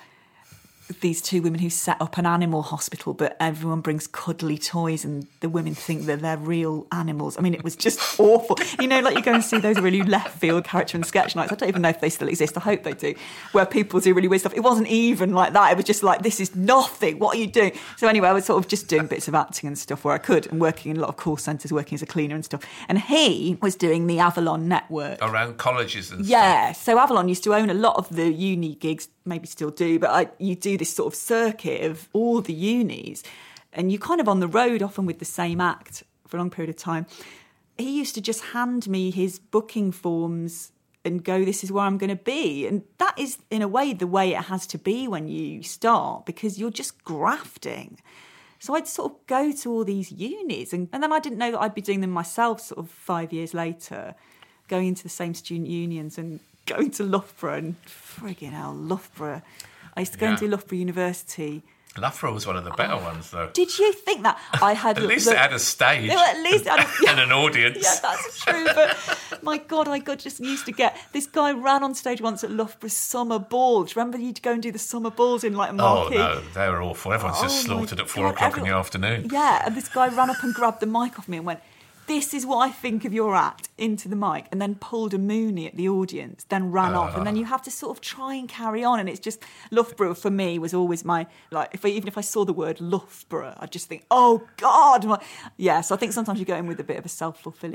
D: these two women who set up an animal hospital, but everyone brings cuddly toys and the women think that they're real animals. I mean, it was just awful. You know, like you go and see those really left field character and sketch nights. I don't even know if they still exist. I hope they do, where people do really weird stuff. It wasn't even like that. It was just like, this is nothing. What are you doing? So anyway, I was sort of just doing bits of acting and stuff where I could, and working in a lot of call centres, working as a cleaner and stuff. And he was doing the Avalon network.
E: Around colleges and
D: yeah,
E: stuff.
D: So Avalon used to own a lot of the uni gigs, maybe still do, but I, you do this sort of circuit of all the unis, and you're kind of on the road often with the same act for a long period of time. He used to just hand me his booking forms and go, this is where I'm going to be. And that is, in a way, the way it has to be when you start, because you're just grafting. So I'd sort of go to all these unis, and, and then I didn't know that I'd be doing them myself sort of five years later, going into the same student unions and going to Loughborough, and frigging hell, Loughborough. I used to go
E: yeah.
D: and do Loughborough University.
E: Loughborough was one of the better oh, ones, though.
D: Did you think that? I had
E: at least
D: the,
E: it had a stage.
D: No, at least
E: and,
D: it had a, yeah,
E: and an audience.
D: Yeah, that's true. But my God, I got just used to get this guy ran on stage once at Loughborough's summer ball. Do you remember you'd go and do the summer balls in like a marquee?
E: Oh no, they were awful. Everyone's oh, just slaughtered at four God, o'clock everyone, in the afternoon.
D: Yeah, and this guy ran up and grabbed the mic off me and went, this is what I think of your act, into the mic, and then pulled a Mooney at the audience, then ran uh, off, and then you have to sort of try and carry on, and it's just, Loughborough for me was always my, like, if I, even if I saw the word Loughborough, I'd just think, oh God, my, yeah, so I think sometimes you go in with a bit of a self-fulfilling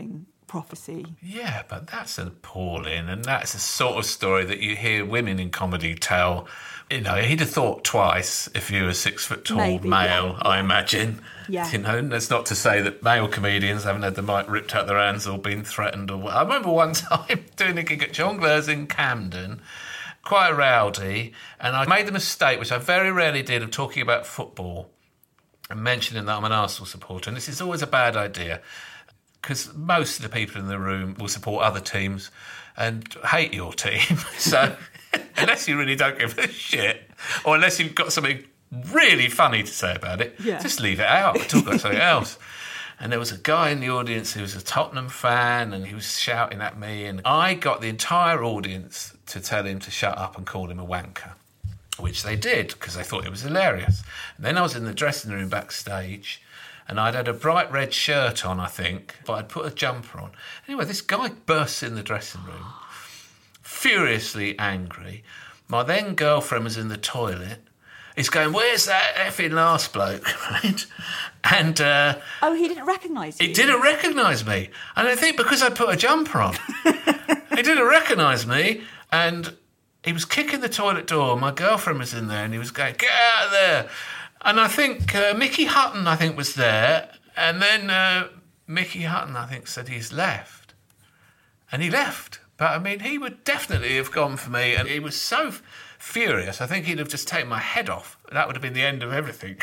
D: prophecy.
E: Yeah, but that's appalling, and that's a sort of story that you hear women in comedy tell. You know, he'd have thought twice if you were a six-foot-tall
D: Maybe,
E: male,
D: yeah.
E: I imagine.
D: Yeah.
E: You know, and that's not to say that male comedians haven't had the mic ripped out their hands or been threatened. Or I remember one time doing a gig at Jongleurs in Camden, quite rowdy, and I made the mistake, which I very rarely did, of talking about football and mentioning that I'm an Arsenal supporter. And this is always a bad idea, because most of the people in the room will support other teams and hate your team. So unless you really don't give a shit, or unless you've got something really funny to say about it,
D: yeah.
E: just leave it out. Talk about something else. And there was a guy in the audience who was a Tottenham fan, and he was shouting at me, and I got the entire audience to tell him to shut up and call him a wanker, which they did, because they thought it was hilarious. And then I was in the dressing room backstage, and I'd had a bright red shirt on, I think, but I'd put a jumper on. Anyway, this guy bursts in the dressing room, furiously angry. My then girlfriend was in the toilet. He's going, "Where's that effing last bloke?" Right? And uh,
D: oh, he didn't recognise you.
E: He didn't recognise me, and I think because I put a jumper on, he didn't recognise me. And he was kicking the toilet door. My girlfriend was in there, and he was going, "Get out of there!" And I think uh, Mickey Hutton, I think, was there, and then uh, Mickey Hutton, I think, said he's left, and he left. But I mean, he would definitely have gone for me, and he was so furious. I think he'd have just taken my head off. That would have been the end of everything.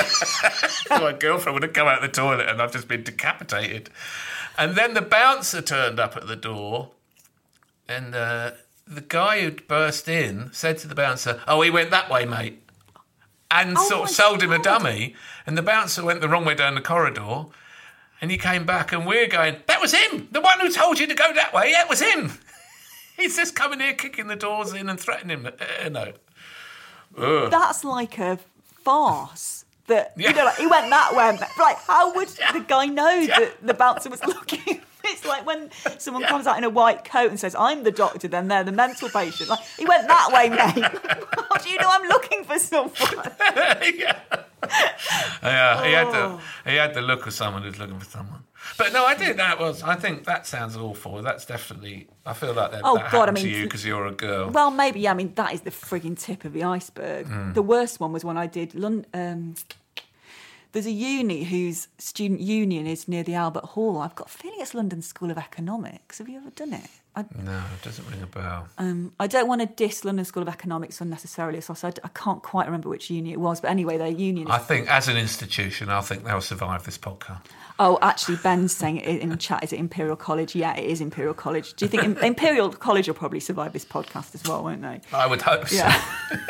E: My girlfriend would have come out of the toilet and I've just been decapitated. And then the bouncer turned up at the door, and uh, the guy who'd burst in said to the bouncer, "Oh, he went that way, mate," and
D: oh
E: sort of sold him a dummy. And the bouncer went the wrong way down the corridor, and he came back, and we're going, "That was him! The one who told you to go that way, that was him!" He's just coming here, kicking the doors in and threatening him. Uh, no. Ugh.
D: That's like a farce. That
E: Yeah.
D: you know, like, he went that way. Like, how would
E: Yeah.
D: the guy know
E: Yeah.
D: that the bouncer was looking? It's like when someone
E: Yeah.
D: comes out in a white coat and says, "I'm the doctor," then they're the mental patient. Like, he went that way, mate. How do you know I'm looking for someone?
E: yeah. yeah, he had
D: Oh.
E: the he had the look of someone who's looking for someone. But no, I did. That was. I think that sounds awful. That's definitely. I feel like that,
D: Oh,
E: that
D: God, I
E: happened
D: mean,
E: to you because you're a girl.
D: Well, maybe, yeah. I mean, that is the frigging tip of the iceberg.
E: Mm.
D: The worst one was when I did London. Um, there's a uni whose student union is near the Albert Hall. I've got a feeling it's London School of Economics. Have you ever done it? I,
E: No, it doesn't ring a bell.
D: um, I don't want to diss London School of Economics unnecessarily, so I, I can't quite remember which uni it was. But anyway, their union is...
E: I think as an institution, I think they'll survive this podcast.
D: Oh, actually, Ben's saying it in the chat, is it Imperial College? Yeah, it is Imperial College. Do you think Im- Imperial College will probably survive this podcast as well, won't they?
E: I would hope so.
D: Yeah.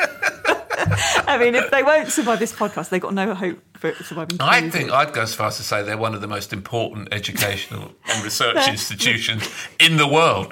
D: I mean, if they won't survive this podcast, they've got no hope for surviving.
E: I
D: cruises.
E: think I'd go as far as to say they're one of the most important educational and research institutions in the world.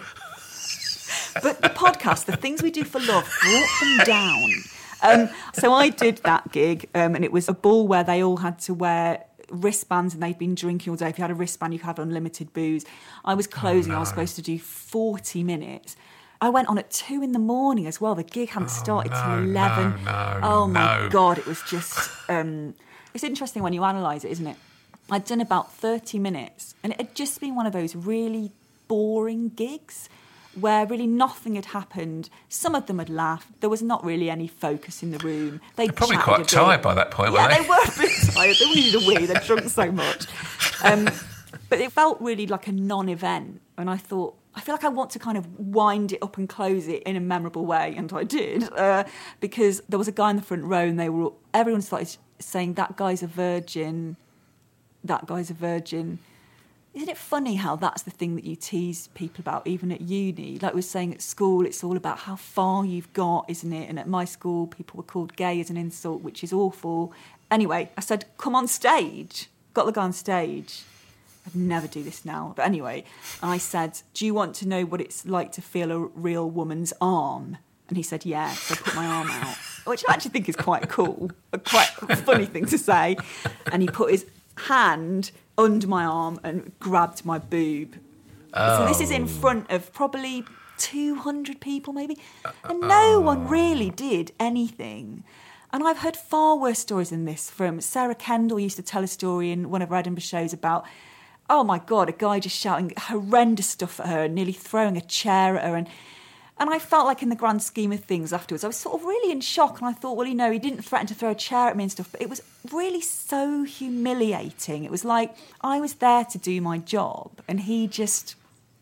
D: But the podcast, the things we do for love, brought them down. Um, so I did that gig, um, and it was a ball where they all had to wear wristbands, and they'd been drinking all day. If you had a wristband, you could have unlimited booze. I was closing.
E: Oh, no.
D: I was supposed to do forty minutes. I went on at two in the morning as well. The gig hadn't started
E: no,
D: till eleven.
E: no, no,
D: oh my
E: no.
D: God, it was just... Um, it's interesting when you analyse it, isn't it? I'd done about thirty minutes, and it had just been one of those really boring gigs where really nothing had happened. Some of them had laughed. There was not really any focus in the room. They
E: They're probably
D: chatted
E: quite
D: a bit.
E: tired by that point,
D: Yeah,
E: weren't
D: they
E: they?
D: were a bit tired. They all needed a wee. They'd drunk so much. Um, but it felt really like a non-event. And I thought, I feel like I want to kind of wind it up and close it in a memorable way. And I did. Uh, because there was a guy in the front row, and they were all, everyone started saying, "That guy's a virgin. That guy's a virgin." Isn't it funny how that's the thing that you tease people about, even at uni? Like we were saying at school, it's all about how far you've got, isn't it? And at my school, people were called gay as an insult, which is awful. Anyway, I said, "Come on stage." Got the guy on stage. I'd never do this now. But anyway, I said, "Do you want to know what it's like to feel a real woman's arm?" And he said, "Yeah." So I put my arm out, which I actually think is quite cool, a quite funny thing to say. And he put his hand under my arm and grabbed my boob. Oh. So this is in front of probably two hundred people maybe. And no oh. one really did anything. And I've heard far worse stories than this from Sarah Kendall used to tell a story in one of her Edinburgh shows about oh my God, a guy just shouting horrendous stuff at her and nearly throwing a chair at her. And and I felt like in the grand scheme of things afterwards, I was sort of really in shock. And I thought, well, you know, he didn't threaten to throw a chair at me and stuff, but it was really so humiliating. It was like I was there to do my job and he just,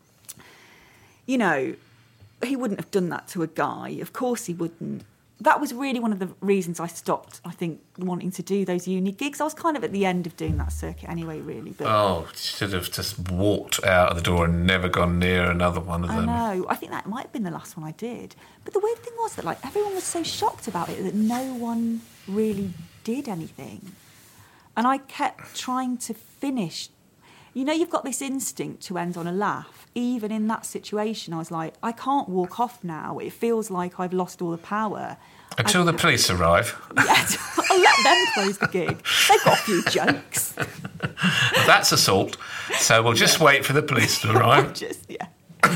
D: you know, he wouldn't have done that to a guy. Of course he wouldn't. That was really one of the reasons I stopped, I think, wanting to do those uni gigs. I was kind of at the end of doing that circuit anyway, really. But
E: oh, should have just walked out of the door and never gone near another one of them.
D: I know. I think that might have been the last one I did. But the weird thing was that, like, everyone was so shocked about it that no one really did anything. And I kept trying to finish. You know, you've got this instinct to end on a laugh. Even in that situation, I was like, I can't walk off now. It feels like I've lost all the power.
E: Until
D: I,
E: the police arrive.
D: Yeah, I'll let them close the gig. They've got a few jokes.
E: That's assault. So we'll just yeah. wait for the police to arrive.
D: just, yeah.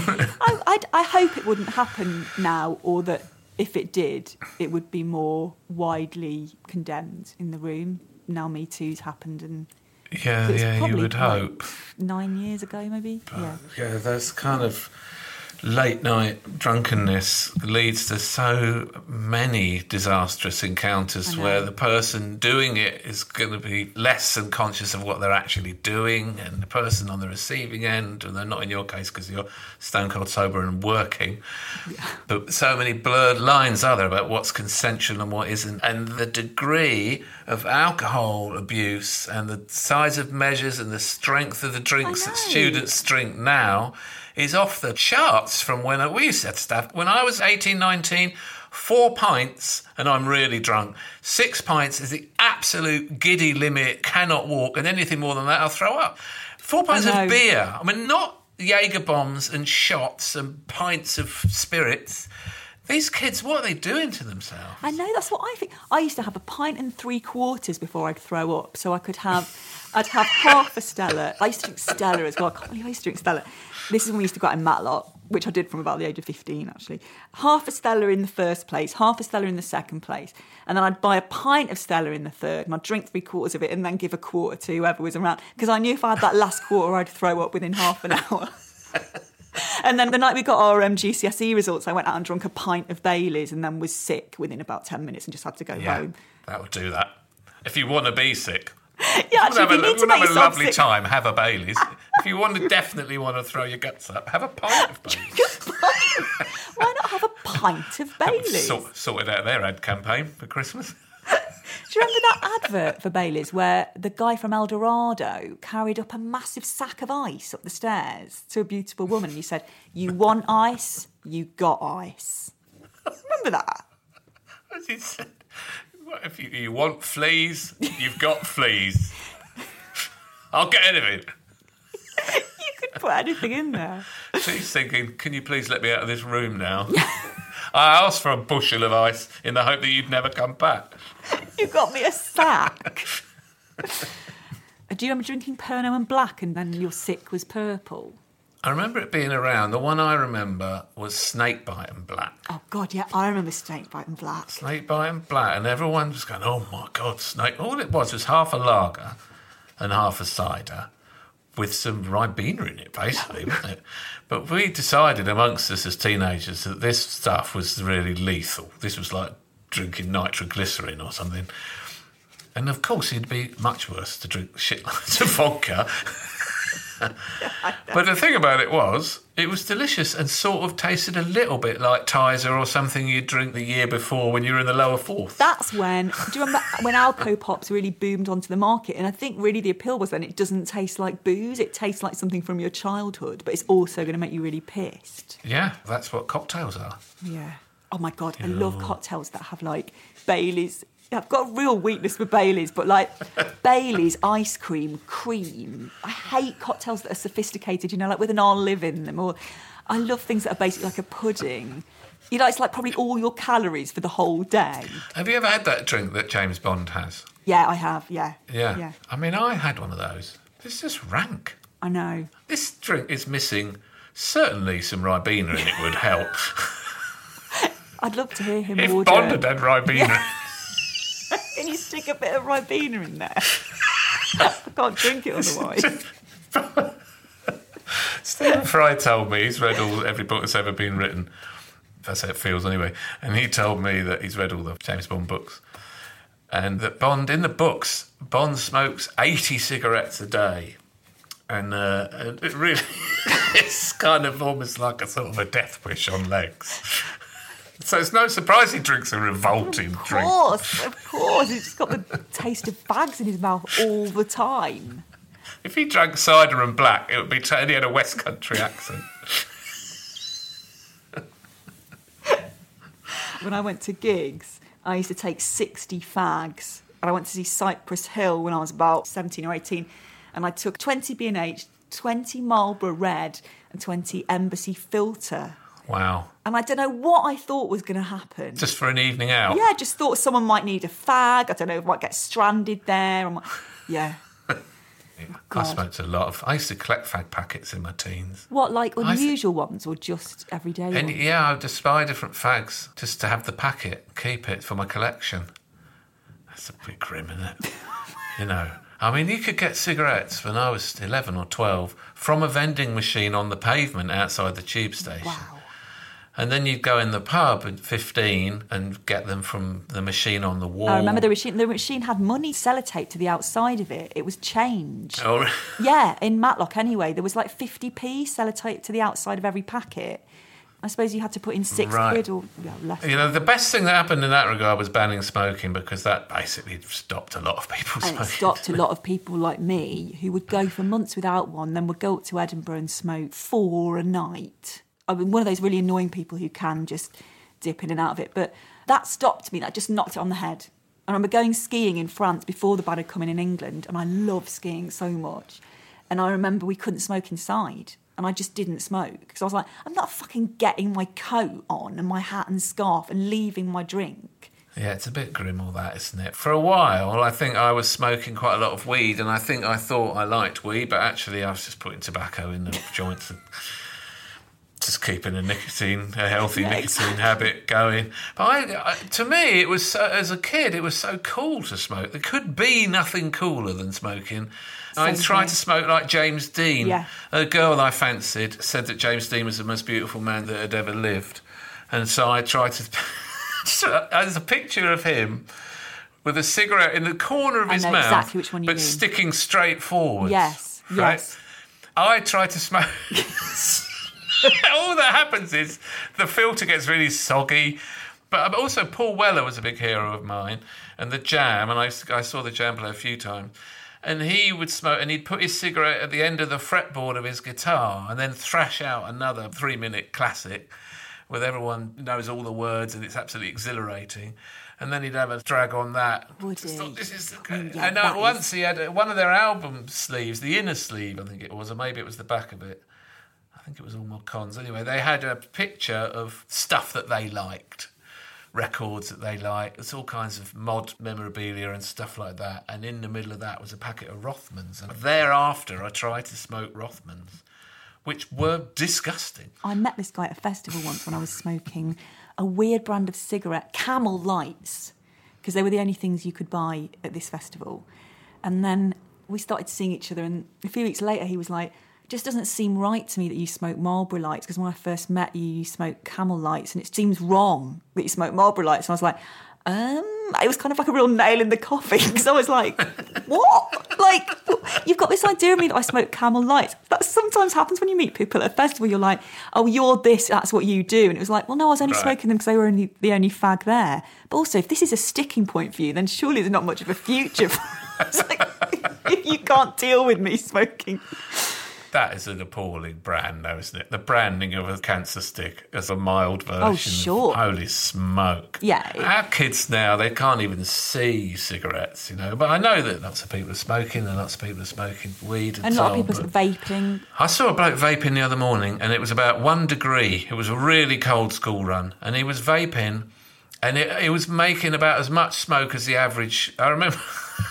D: I, I, I hope it wouldn't happen now, or that if it did, it would be more widely condemned in the room. Now Me Too's happened and...
E: Yeah, yeah, you would hope.
D: Nine years ago, maybe.
E: But,
D: yeah,
E: yeah. Those kind of late night drunkenness leads to so many disastrous encounters where the person doing it is going to be less than conscious of what they're actually doing, and the person on the receiving end, and they're not in your case because you're stone cold sober and working. Yeah. But so many blurred lines are there about what's consensual and what isn't, and the degree of alcohol abuse and the size of measures and the strength of the drinks that students drink now is off the charts from when I, we used to have stuff. When I was eighteen, nineteen, four pints and I'm really drunk. Six pints is the absolute giddy limit, cannot walk, and anything more than that, I'll throw up. Four pints of beer. I mean, not Jaeger bombs and shots and pints of spirits. These kids, what are they doing to themselves?
D: I know, that's what I think. I used to have a pint and three quarters before I'd throw up, so I could have, I'd have half a Stella. I used to drink Stella as well. I can't believe I used to drink Stella. This is when we used to go out in Matlock, which I did from about the age of fifteen, actually. Half a Stella in the first place, half a Stella in the second place, and then I'd buy a pint of Stella in the third, and I'd drink three quarters of it and then give a quarter to whoever was around, because I knew if I had that last quarter, I'd throw up within half an hour. And then the night we got our um, G C S E results, I went out and drank a pint of Baileys and then was sick within about ten minutes and just had to go
E: yeah,
D: home.
E: That would do that. If you want to be sick.
D: Yeah, actually,
E: have a,
D: you need to make
E: have a lovely
D: sick.
E: time, have a Baileys. If you want to definitely want to throw your guts up, have a pint of Baileys.
D: Why not have a pint of Baileys?
E: Sort, sorted out their ad campaign for Christmas.
D: Do you remember that advert for Baileys where the guy from El Dorado carried up a massive sack of ice up the stairs to a beautiful woman and he said, "You want ice? You got ice." Remember that?
E: As he said, if you, you want fleas, you've got fleas. I'll get anything.
D: You could put anything in there.
E: She's thinking, can you please let me out of this room now? I asked for a bushel of ice in the hope that you'd never come back.
D: You got me a sack. Do you remember drinking Pernod and Black and then your sick was purple?
E: I remember it being around. The one I remember was Snakebite and Black.
D: Oh, God, yeah, I remember Snakebite and Black.
E: Snakebite and Black, and everyone was going, oh, my God, Snake. All it was was half a lager and half a cider with some Ribena in it, basically, wasn't it? But we decided amongst us as teenagers that this stuff was really lethal. This was like drinking nitroglycerin or something. And, of course, it'd be much worse to drink shitloads of vodka. But the thing about it was, it was delicious and sort of tasted a little bit like Tizer or something you'd drink the year before when you were in the lower fourth.
D: That's when, do you remember when Alco Pops really boomed onto the market? And I think really the appeal was then it doesn't taste like booze, it tastes like something from your childhood, but it's also going to make you really pissed.
E: Yeah, that's what cocktails are.
D: Yeah. Oh my God, I love cocktails that have like Baileys. I've got a real weakness for Baileys, but like Baileys, ice cream, cream. I hate cocktails that are sophisticated, you know, like with an olive in them. Or I love things that are basically like a pudding. You know, it's like probably all your calories for the whole day.
E: Have you ever had that drink that James Bond has?
D: Yeah, I have, yeah.
E: Yeah.
D: yeah.
E: I mean, I had one of those. It's just rank.
D: I know.
E: This drink is missing certainly some Ribena and it would help.
D: I'd love to hear him
E: if
D: order...
E: If Bond had had Ribena...
D: Yeah. Can you stick a bit of Ribena in there? I can't drink it otherwise.
E: Stephen Fry told me he's read all every book that's ever been written. That's how it feels anyway. And he told me that he's read all the James Bond books. And that Bond, in the books, Bond smokes eighty cigarettes a day. And uh, it really it's kind of almost like a sort of a death wish on legs. So it's no surprise he drinks a revolting drink.
D: Of course, of course. He's just got the taste of fags in his mouth all the time.
E: If he drank cider and black, it would be... T- he had a West Country accent.
D: When I went to gigs, I used to take sixty fags. And I went to see Cypress Hill when I was about seventeen or eighteen. And I took twenty B and H, twenty Marlboro Red, and twenty Embassy Filter.
E: Wow.
D: And I don't know what I thought was going to happen.
E: Just for an evening out?
D: Yeah, just thought someone might need a fag. I don't know, might get stranded there. I might... Yeah.
E: I smoked a lot of... I used to collect fag packets in my teens.
D: What, like unusual
E: th-
D: ones or just everyday
E: and,
D: ones?
E: Yeah, I would just buy different fags just to have the packet, keep it for my collection. That's a bit grim, isn't it? You know... I mean, you could get cigarettes when I was eleven or twelve from a vending machine on the pavement outside the tube station.
D: Wow.
E: And then you'd go in the pub at fifteen and get them from the machine on the wall.
D: I remember the machine. The machine had money sellotape to the outside of it. It was change.
E: Oh,
D: yeah, in Matlock anyway. There was like fifty p sellotape to the outside of every packet. I suppose you had to put in six
E: right.
D: quid or yeah, less.
E: You know, the best thing that happened in that regard was banning smoking, because that basically stopped a lot of people
D: and
E: smoking.
D: It stopped a lot of people like me who would go for months without one, then would go up to Edinburgh and smoke four a night. I mean, one of those really annoying people who can just dip in and out of it. But that stopped me. That just knocked it on the head. I remember going skiing in France before the ban had come in in England, and I love skiing so much. And I remember we couldn't smoke inside. And I just didn't smoke because I was like, I'm not fucking getting my coat on and my hat and scarf and leaving my drink.
E: Yeah, it's a bit grim, all that, isn't it? For a while, I think I was smoking quite a lot of weed, and I think I thought I liked weed, but actually I was just putting tobacco in the joints and just keeping a nicotine, a healthy yeah, nicotine exactly. habit going. But I, I, to me, it was so, as a kid, it was so cool to smoke. There could be nothing cooler than smoking. I tried to smoke like James Dean.
D: Yeah.
E: A girl I fancied said that James Dean was the most beautiful man that had ever lived. And so I tried to... There's a picture of him with a cigarette in the corner of
D: I
E: his
D: know
E: mouth,
D: exactly which one you
E: but
D: mean.
E: sticking straight forward.
D: Yes,
E: right?
D: yes.
E: I tried to smoke... All that happens is the filter gets really soggy. But also Paul Weller was a big hero of mine. And the Jam, and I, I saw the Jam play a few times. And he would smoke, and he'd put his cigarette at the end of the fretboard of his guitar and then thrash out another three-minute classic where everyone knows all the words and it's absolutely exhilarating. And then he'd have a drag on that.
D: Would he?
E: Thought, this is
D: Yeah,
E: and uh,
D: that
E: once
D: is...
E: he had one of their album sleeves, the inner sleeve, I think it was, or maybe it was the back of it. I think it was all Mod Cons. Anyway, they had a picture of stuff that they liked. Records that they like. It's all kinds of mod memorabilia and stuff like that. And in the middle of that was a packet of Rothmans. And thereafter, I tried to smoke Rothmans, which were disgusting.
D: I met this guy at a festival once when I was smoking a weird brand of cigarette, Camel Lights, because they were the only things you could buy at this festival. And then we started seeing each other, and a few weeks later he was like, just doesn't seem right to me that you smoke Marlboro Lights, because when I first met you, you smoked Camel Lights, and it seems wrong that you smoke Marlboro Lights. And I was like, um, it was kind of like a real nail in the coffin, because I was like, what? Like, you've got this idea of me that I smoke Camel Lights. That sometimes happens when you meet people at a festival. You're like, oh, you're this, that's what you do. And it was like, well, no, I was only
E: right.
D: smoking them because they were only the only fag there. But also, if this is a sticking point for you, then surely there's not much of a future for us. Like, if you can't deal with me smoking...
E: That is an appalling brand, though, isn't it? The branding of a cancer stick as a mild version.
D: Oh, sure.
E: Of, holy smoke.
D: Yeah. It,
E: Our kids now, they can't even see cigarettes, you know. But I know that lots of people are smoking and lots of people are smoking weed and,
D: and a
E: so
D: lot
E: on,
D: of people are
E: but
D: vaping.
E: I saw a bloke vaping the other morning, and it was about one degree. It was a really cold school run, and he was vaping, and it, it was making about as much smoke as the average. I remember,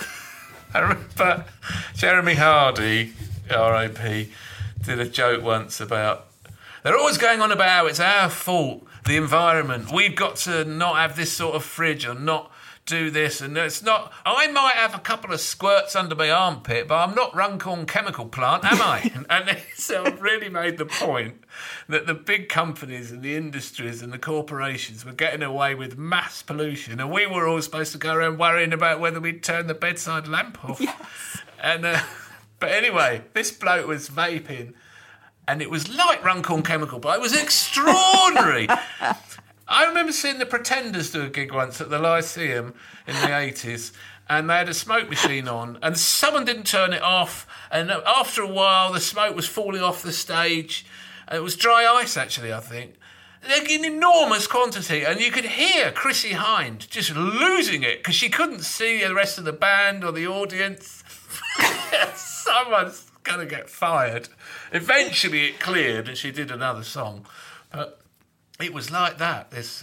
E: I remember Jeremy Hardy, R I P, did a joke once about, they're always going on about how it's our fault, the environment. We've got to not have this sort of fridge or not do this, and it's not. I might have a couple of squirts under my armpit, but I'm not Runcorn Chemical Plant, am I? And so I've really made the point that the big companies and the industries and the corporations were getting away with mass pollution, and we were all supposed to go around worrying about whether we'd turn the bedside lamp off.
D: Yes.
E: And uh, but anyway, this bloke was vaping, and it was like Runcorn Chemical, but it was extraordinary. I remember seeing the Pretenders do a gig once at the Lyceum in the eighties, and they had a smoke machine on, and someone didn't turn it off, and after a while the smoke was falling off the stage. It was dry ice, actually, I think. In enormous quantity, and you could hear Chrissie Hynde just losing it because she couldn't see the rest of the band or the audience. Someone's going to get fired. Eventually it cleared and she did another song. But it was like that. This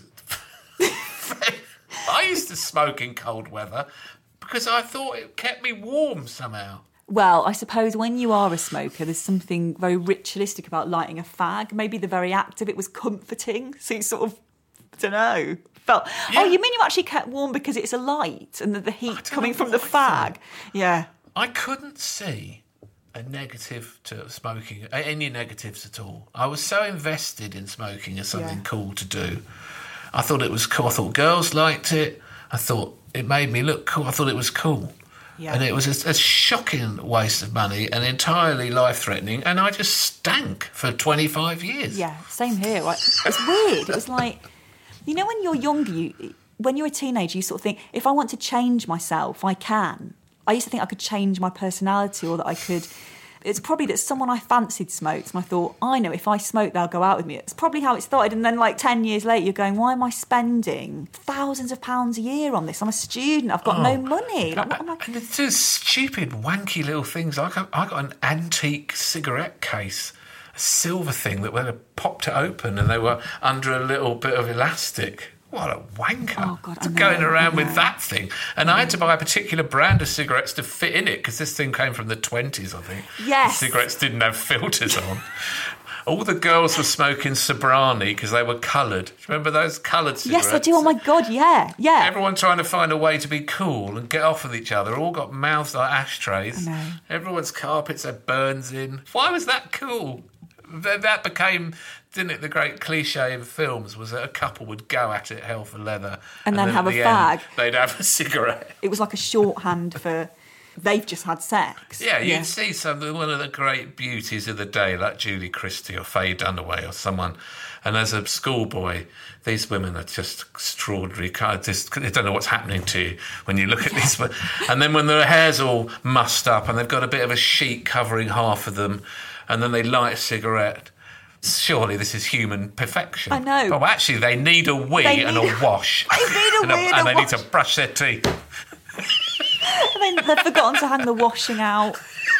E: I used to smoke in cold weather because I thought it kept me warm somehow.
D: Well, I suppose when you are a smoker, there's something very ritualistic about lighting a fag. Maybe the very act of it was comforting. So you sort of, I don't know, felt... Yeah. Oh, you mean you actually kept warm because it's a light and the, the heat coming from the fag? Yeah.
E: I couldn't see a negative to smoking, any negatives at all. I was so invested in smoking as something yeah. cool to do. I thought it was cool. I thought girls liked it. I thought it made me look cool. I thought it was cool. Yeah. And it was a, a shocking waste of money and entirely life-threatening, and I just stank for twenty-five years.
D: Yeah, same here. Right? It's weird. It was like, you know, when you're younger, you, when you're a teenager, you sort of think, if I want to change myself, I can. I used to think I could change my personality or that I could... It's probably that someone I fancied smoked, and I thought, I know, if I smoke, they'll go out with me. It's probably how it started. And then, like, ten years later, you're going, why am I spending thousands of pounds a year on this? I'm a student. I've got oh. no money. Like, what am I...
E: And it's just stupid, wanky little things. I got, I got an antique cigarette case, a silver thing that when I popped it open and they were under a little bit of elastic. What a wanker.
D: Oh, God, I know,
E: going around
D: I know.
E: with that thing. And I had to buy a particular brand of cigarettes to fit in it because this thing came from the twenties, I think.
D: Yes.
E: The cigarettes didn't have filters on. All the girls were smoking Sobrani because they were coloured. Do you remember those coloured cigarettes?
D: Yes, I do. Oh, my God, yeah, yeah.
E: Everyone trying to find a way to be cool and get off with each other. All got mouths like ashtrays.
D: I know.
E: Everyone's carpets had burns in. Why was that cool? That became, didn't it, the great cliche of films was that a couple would go at it hell for leather.
D: And, and then, then have a
E: the
D: fag.
E: End, they'd have a cigarette.
D: It was like a shorthand for they've just had sex.
E: Yeah, you'd yeah. see some, one of the great beauties of the day, like Julie Christie or Faye Dunaway or someone. And as a schoolboy, these women are just extraordinary. Kind of just, they don't know what's happening to you when you look at these. And then when their hair's all mussed up and they've got a bit of a sheet covering half of them, and then they light a cigarette. Surely this is human perfection.
D: I know.
E: Oh, actually, they need a wee
D: they
E: and
D: need,
E: a wash.
D: They need a
E: and
D: wee
E: a,
D: and,
E: and
D: a
E: they
D: wash.
E: need to brush their teeth.
D: And then they've forgotten to hang the washing out.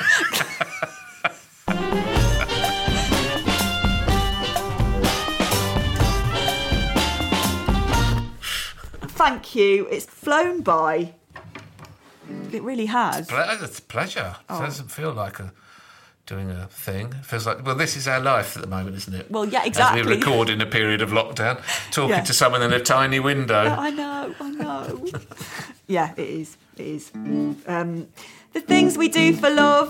D: Thank you. It's flown by. It really has.
E: It's a pleasure. Oh. It doesn't feel like a... doing a thing. It feels like, well, this is our life at the moment, isn't it?
D: Well, yeah, exactly.
E: As we record in a period of lockdown, talking
D: yeah.
E: to someone in a tiny window.
D: Yeah, I know, I know. Yeah, it is, it is. Um, the things we do for love.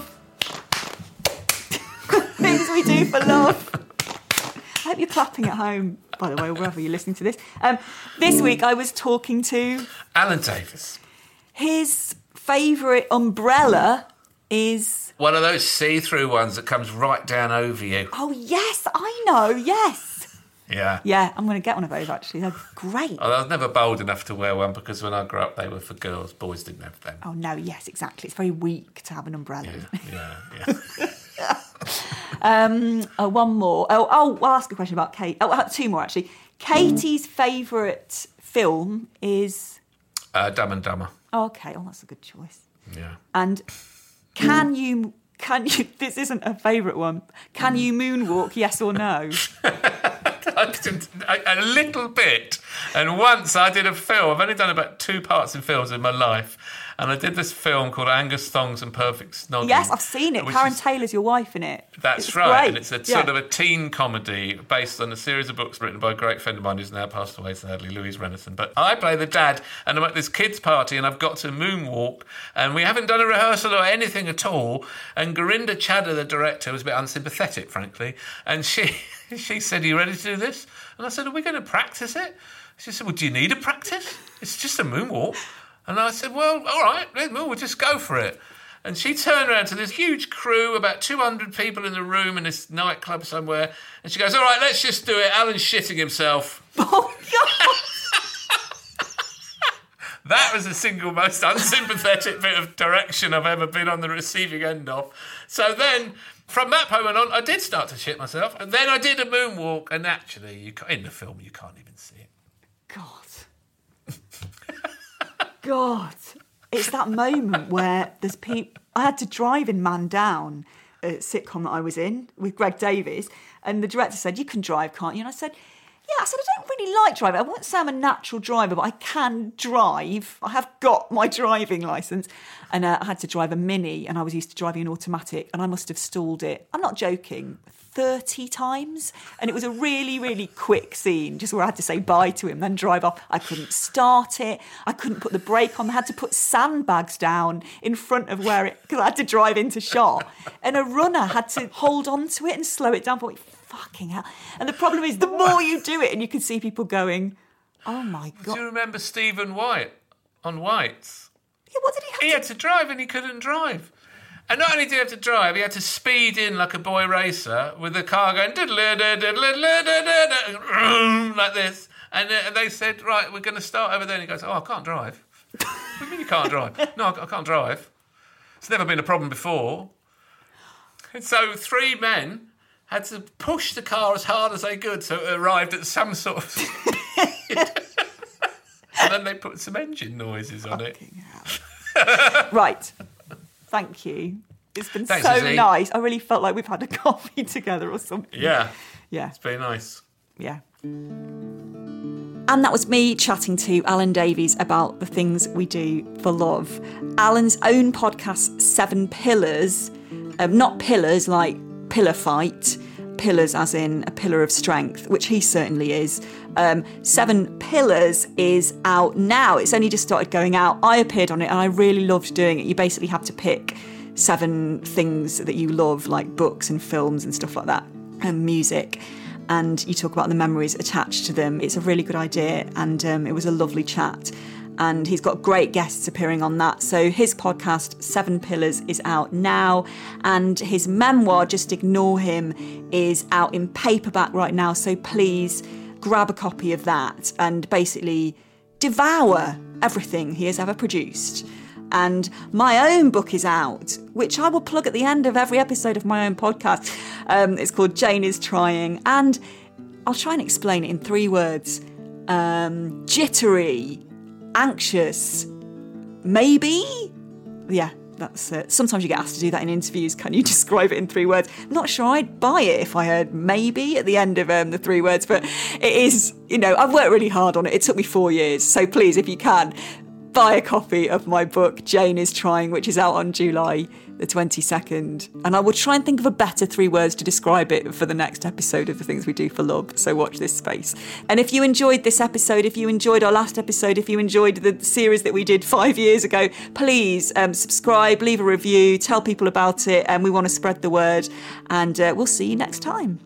D: Things we do for love. I hope you're clapping at home, by the way, wherever you're listening to this. Um, this week I was talking to...
E: Alan Davies.
D: His favourite umbrella is...
E: one of those see-through ones that comes right down over you.
D: Oh, yes, I know, yes.
E: Yeah.
D: Yeah, I'm going to get one of those, actually. They're great.
E: I was never bold enough to wear one because when I grew up, they were for girls. Boys didn't have them.
D: Oh, no, yes, exactly. It's very weak to have an umbrella.
E: Yeah, yeah, yeah.
D: um, oh, one more. Oh, oh, I'll ask a question about Kate. Oh, two more, actually. Katie's favourite film is...
E: Uh, Dumb and Dumber.
D: Oh, okay. Oh, that's a good choice.
E: Yeah.
D: And... Can you, can you, this isn't a favourite one, can you moonwalk, yes or no?
E: A little bit. And once I did a film, I've only done about two parts in films in my life, And I did this film called Angus Thongs and Perfect Snogging.
D: Yes, I've seen it. Karen
E: is,
D: Taylor's your wife in it.
E: That's
D: it's
E: right.
D: Great.
E: And it's a
D: yeah.
E: sort of a teen comedy based on a series of books written by a great friend of mine who's now passed away, sadly, Louise Renison. But I play the dad, and I'm at this kids' party, and I've got to moonwalk, and we haven't done a rehearsal or anything at all. And Gurinder Chadha, the director, was a bit unsympathetic, frankly. And she she said, "Are you ready to do this?" And I said, "Are we going to practice it?" She said, "Well, do you need a practice? It's just a moonwalk." And I said, "Well, all right, we'll just go for it." And she turned around to this huge crew, about two hundred people in the room in this nightclub somewhere, and she goes, "All right, let's just do it. Alan's shitting himself."
D: Oh, God!
E: That was the single most unsympathetic bit of direction I've ever been on the receiving end of. So then, from that moment on, I did start to shit myself. And then I did a moonwalk, and actually, you, in the film, you can't even see it.
D: God. God. It's that moment where there's people... I had to drive in Man Down, a sitcom that I was in, with Greg Davies, and the director said, "You can drive, can't you?" And I said... Yeah, I said, I don't really like driving. I wouldn't say I'm a natural driver, but I can drive. I have got my driving licence. And uh, I had to drive a Mini, and I was used to driving an automatic, and I must have stalled it, I'm not joking, thirty times. And it was a really, really quick scene, just where I had to say bye to him, then drive off. I couldn't start it. I couldn't put the brake on. I had to put sandbags down in front of where it... Because I had to drive into shot. And a runner had to hold on to it and slow it down for me. Fucking hell. And the problem is, the more you do it, and you can see people going, "Oh my God."
E: Do you remember Stephen White on White's?
D: Yeah, what did he have
E: He
D: to...
E: had to drive and he couldn't drive. And not only did he have to drive, he had to speed in like a boy racer with the car going like this. And uh, they said, "Right, we're going to start over there." And he goes, "Oh, I can't drive." "What do you mean you can't drive?" "No, I can't drive. It's never been a problem before." And so three men had to push the car as hard as they could so it arrived at some sort of speed. And then they put some engine noises on it.
D: Right. Thank you. It's been
E: Thanks,
D: so
E: Izzy.
D: nice. I really felt like we've had a coffee together or something.
E: Yeah.
D: Yeah.
E: It's been nice.
D: Yeah. And that was me chatting to Alan Davies about the things we do for love. Alan's own podcast, Seven Pillars, um, not pillars like pillar fight, pillars as in a pillar of strength, which he certainly is. Um, Seven Pillars is out now. It's only just started going out. I appeared on it and I really loved doing it. You basically have to pick seven things that you love, like books and films and stuff like that, and music. And you talk about the memories attached to them. It's a really good idea, and um, it was a lovely chat. And he's got great guests appearing on that. So his podcast, Seven Pillars, is out now. And his memoir, Just Ignore Him, is out in paperback right now. So please grab a copy of that and basically devour everything he has ever produced. And my own book is out, which I will plug at the end of every episode of my own podcast. Um, it's called Jane is Trying. And I'll try and explain it in three words. Um, jittery, anxious, maybe? Yeah, that's it. Sometimes you get asked to do that in interviews. Can you describe it in three words? I'm not sure I'd buy it if I heard maybe at the end of um, the three words, but it is, you know, I've worked really hard on it. It took me four years. So please, if you can, buy a copy of my book, Jane is Trying, which is out on July the twenty-second. And I will try and think of a better three words to describe it for the next episode of The Things We Do for Love. So watch this space. And if you enjoyed this episode, if you enjoyed our last episode, if you enjoyed the series that we did five years ago, please um, subscribe, leave a review, tell people about it. And we want to spread the word. And uh, we'll see you next time.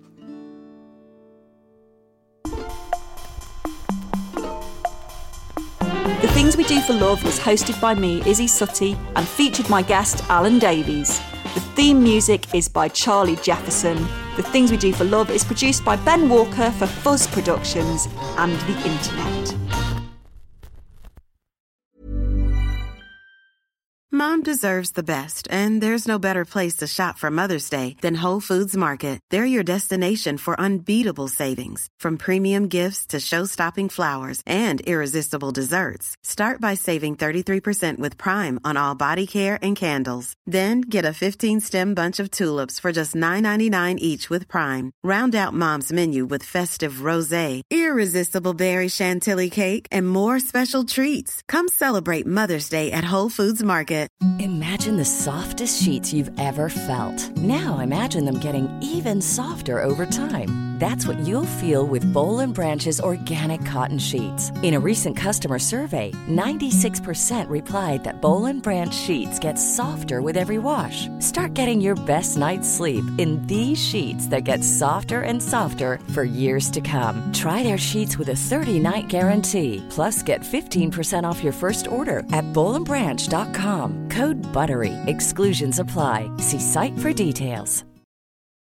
D: The Things We Do for Love was hosted by me, Izzy Suttie, and featured my guest, Alan Davies. The theme music is by Charlie Jefferson. The Things We Do for Love is produced by Ben Walker for Fuzz Productions and the Internet.
J: Mom deserves the best, and there's no better place to shop for Mother's Day than Whole Foods Market. They're your destination for unbeatable savings, from premium gifts to show-stopping flowers and irresistible desserts. Start by saving thirty-three percent with Prime on all body care and candles. Then get a fifteen-stem bunch of tulips for just nine ninety-nine each with Prime. Round out Mom's menu with festive rosé, irresistible berry chantilly cake, and more special treats. Come celebrate Mother's Day at Whole Foods Market.
G: Imagine the softest sheets you've ever felt. Now imagine them getting even softer over time. That's what you'll feel with Boll and Branch's organic cotton sheets. In a recent customer survey, ninety-six percent replied that Boll and Branch sheets get softer with every wash. Start getting your best night's sleep in these sheets that get softer and softer for years to come. Try their sheets with a thirty-night guarantee. Plus, get fifteen percent off your first order at boll and branch dot com. Code BUTTERY. Exclusions apply. See site for details.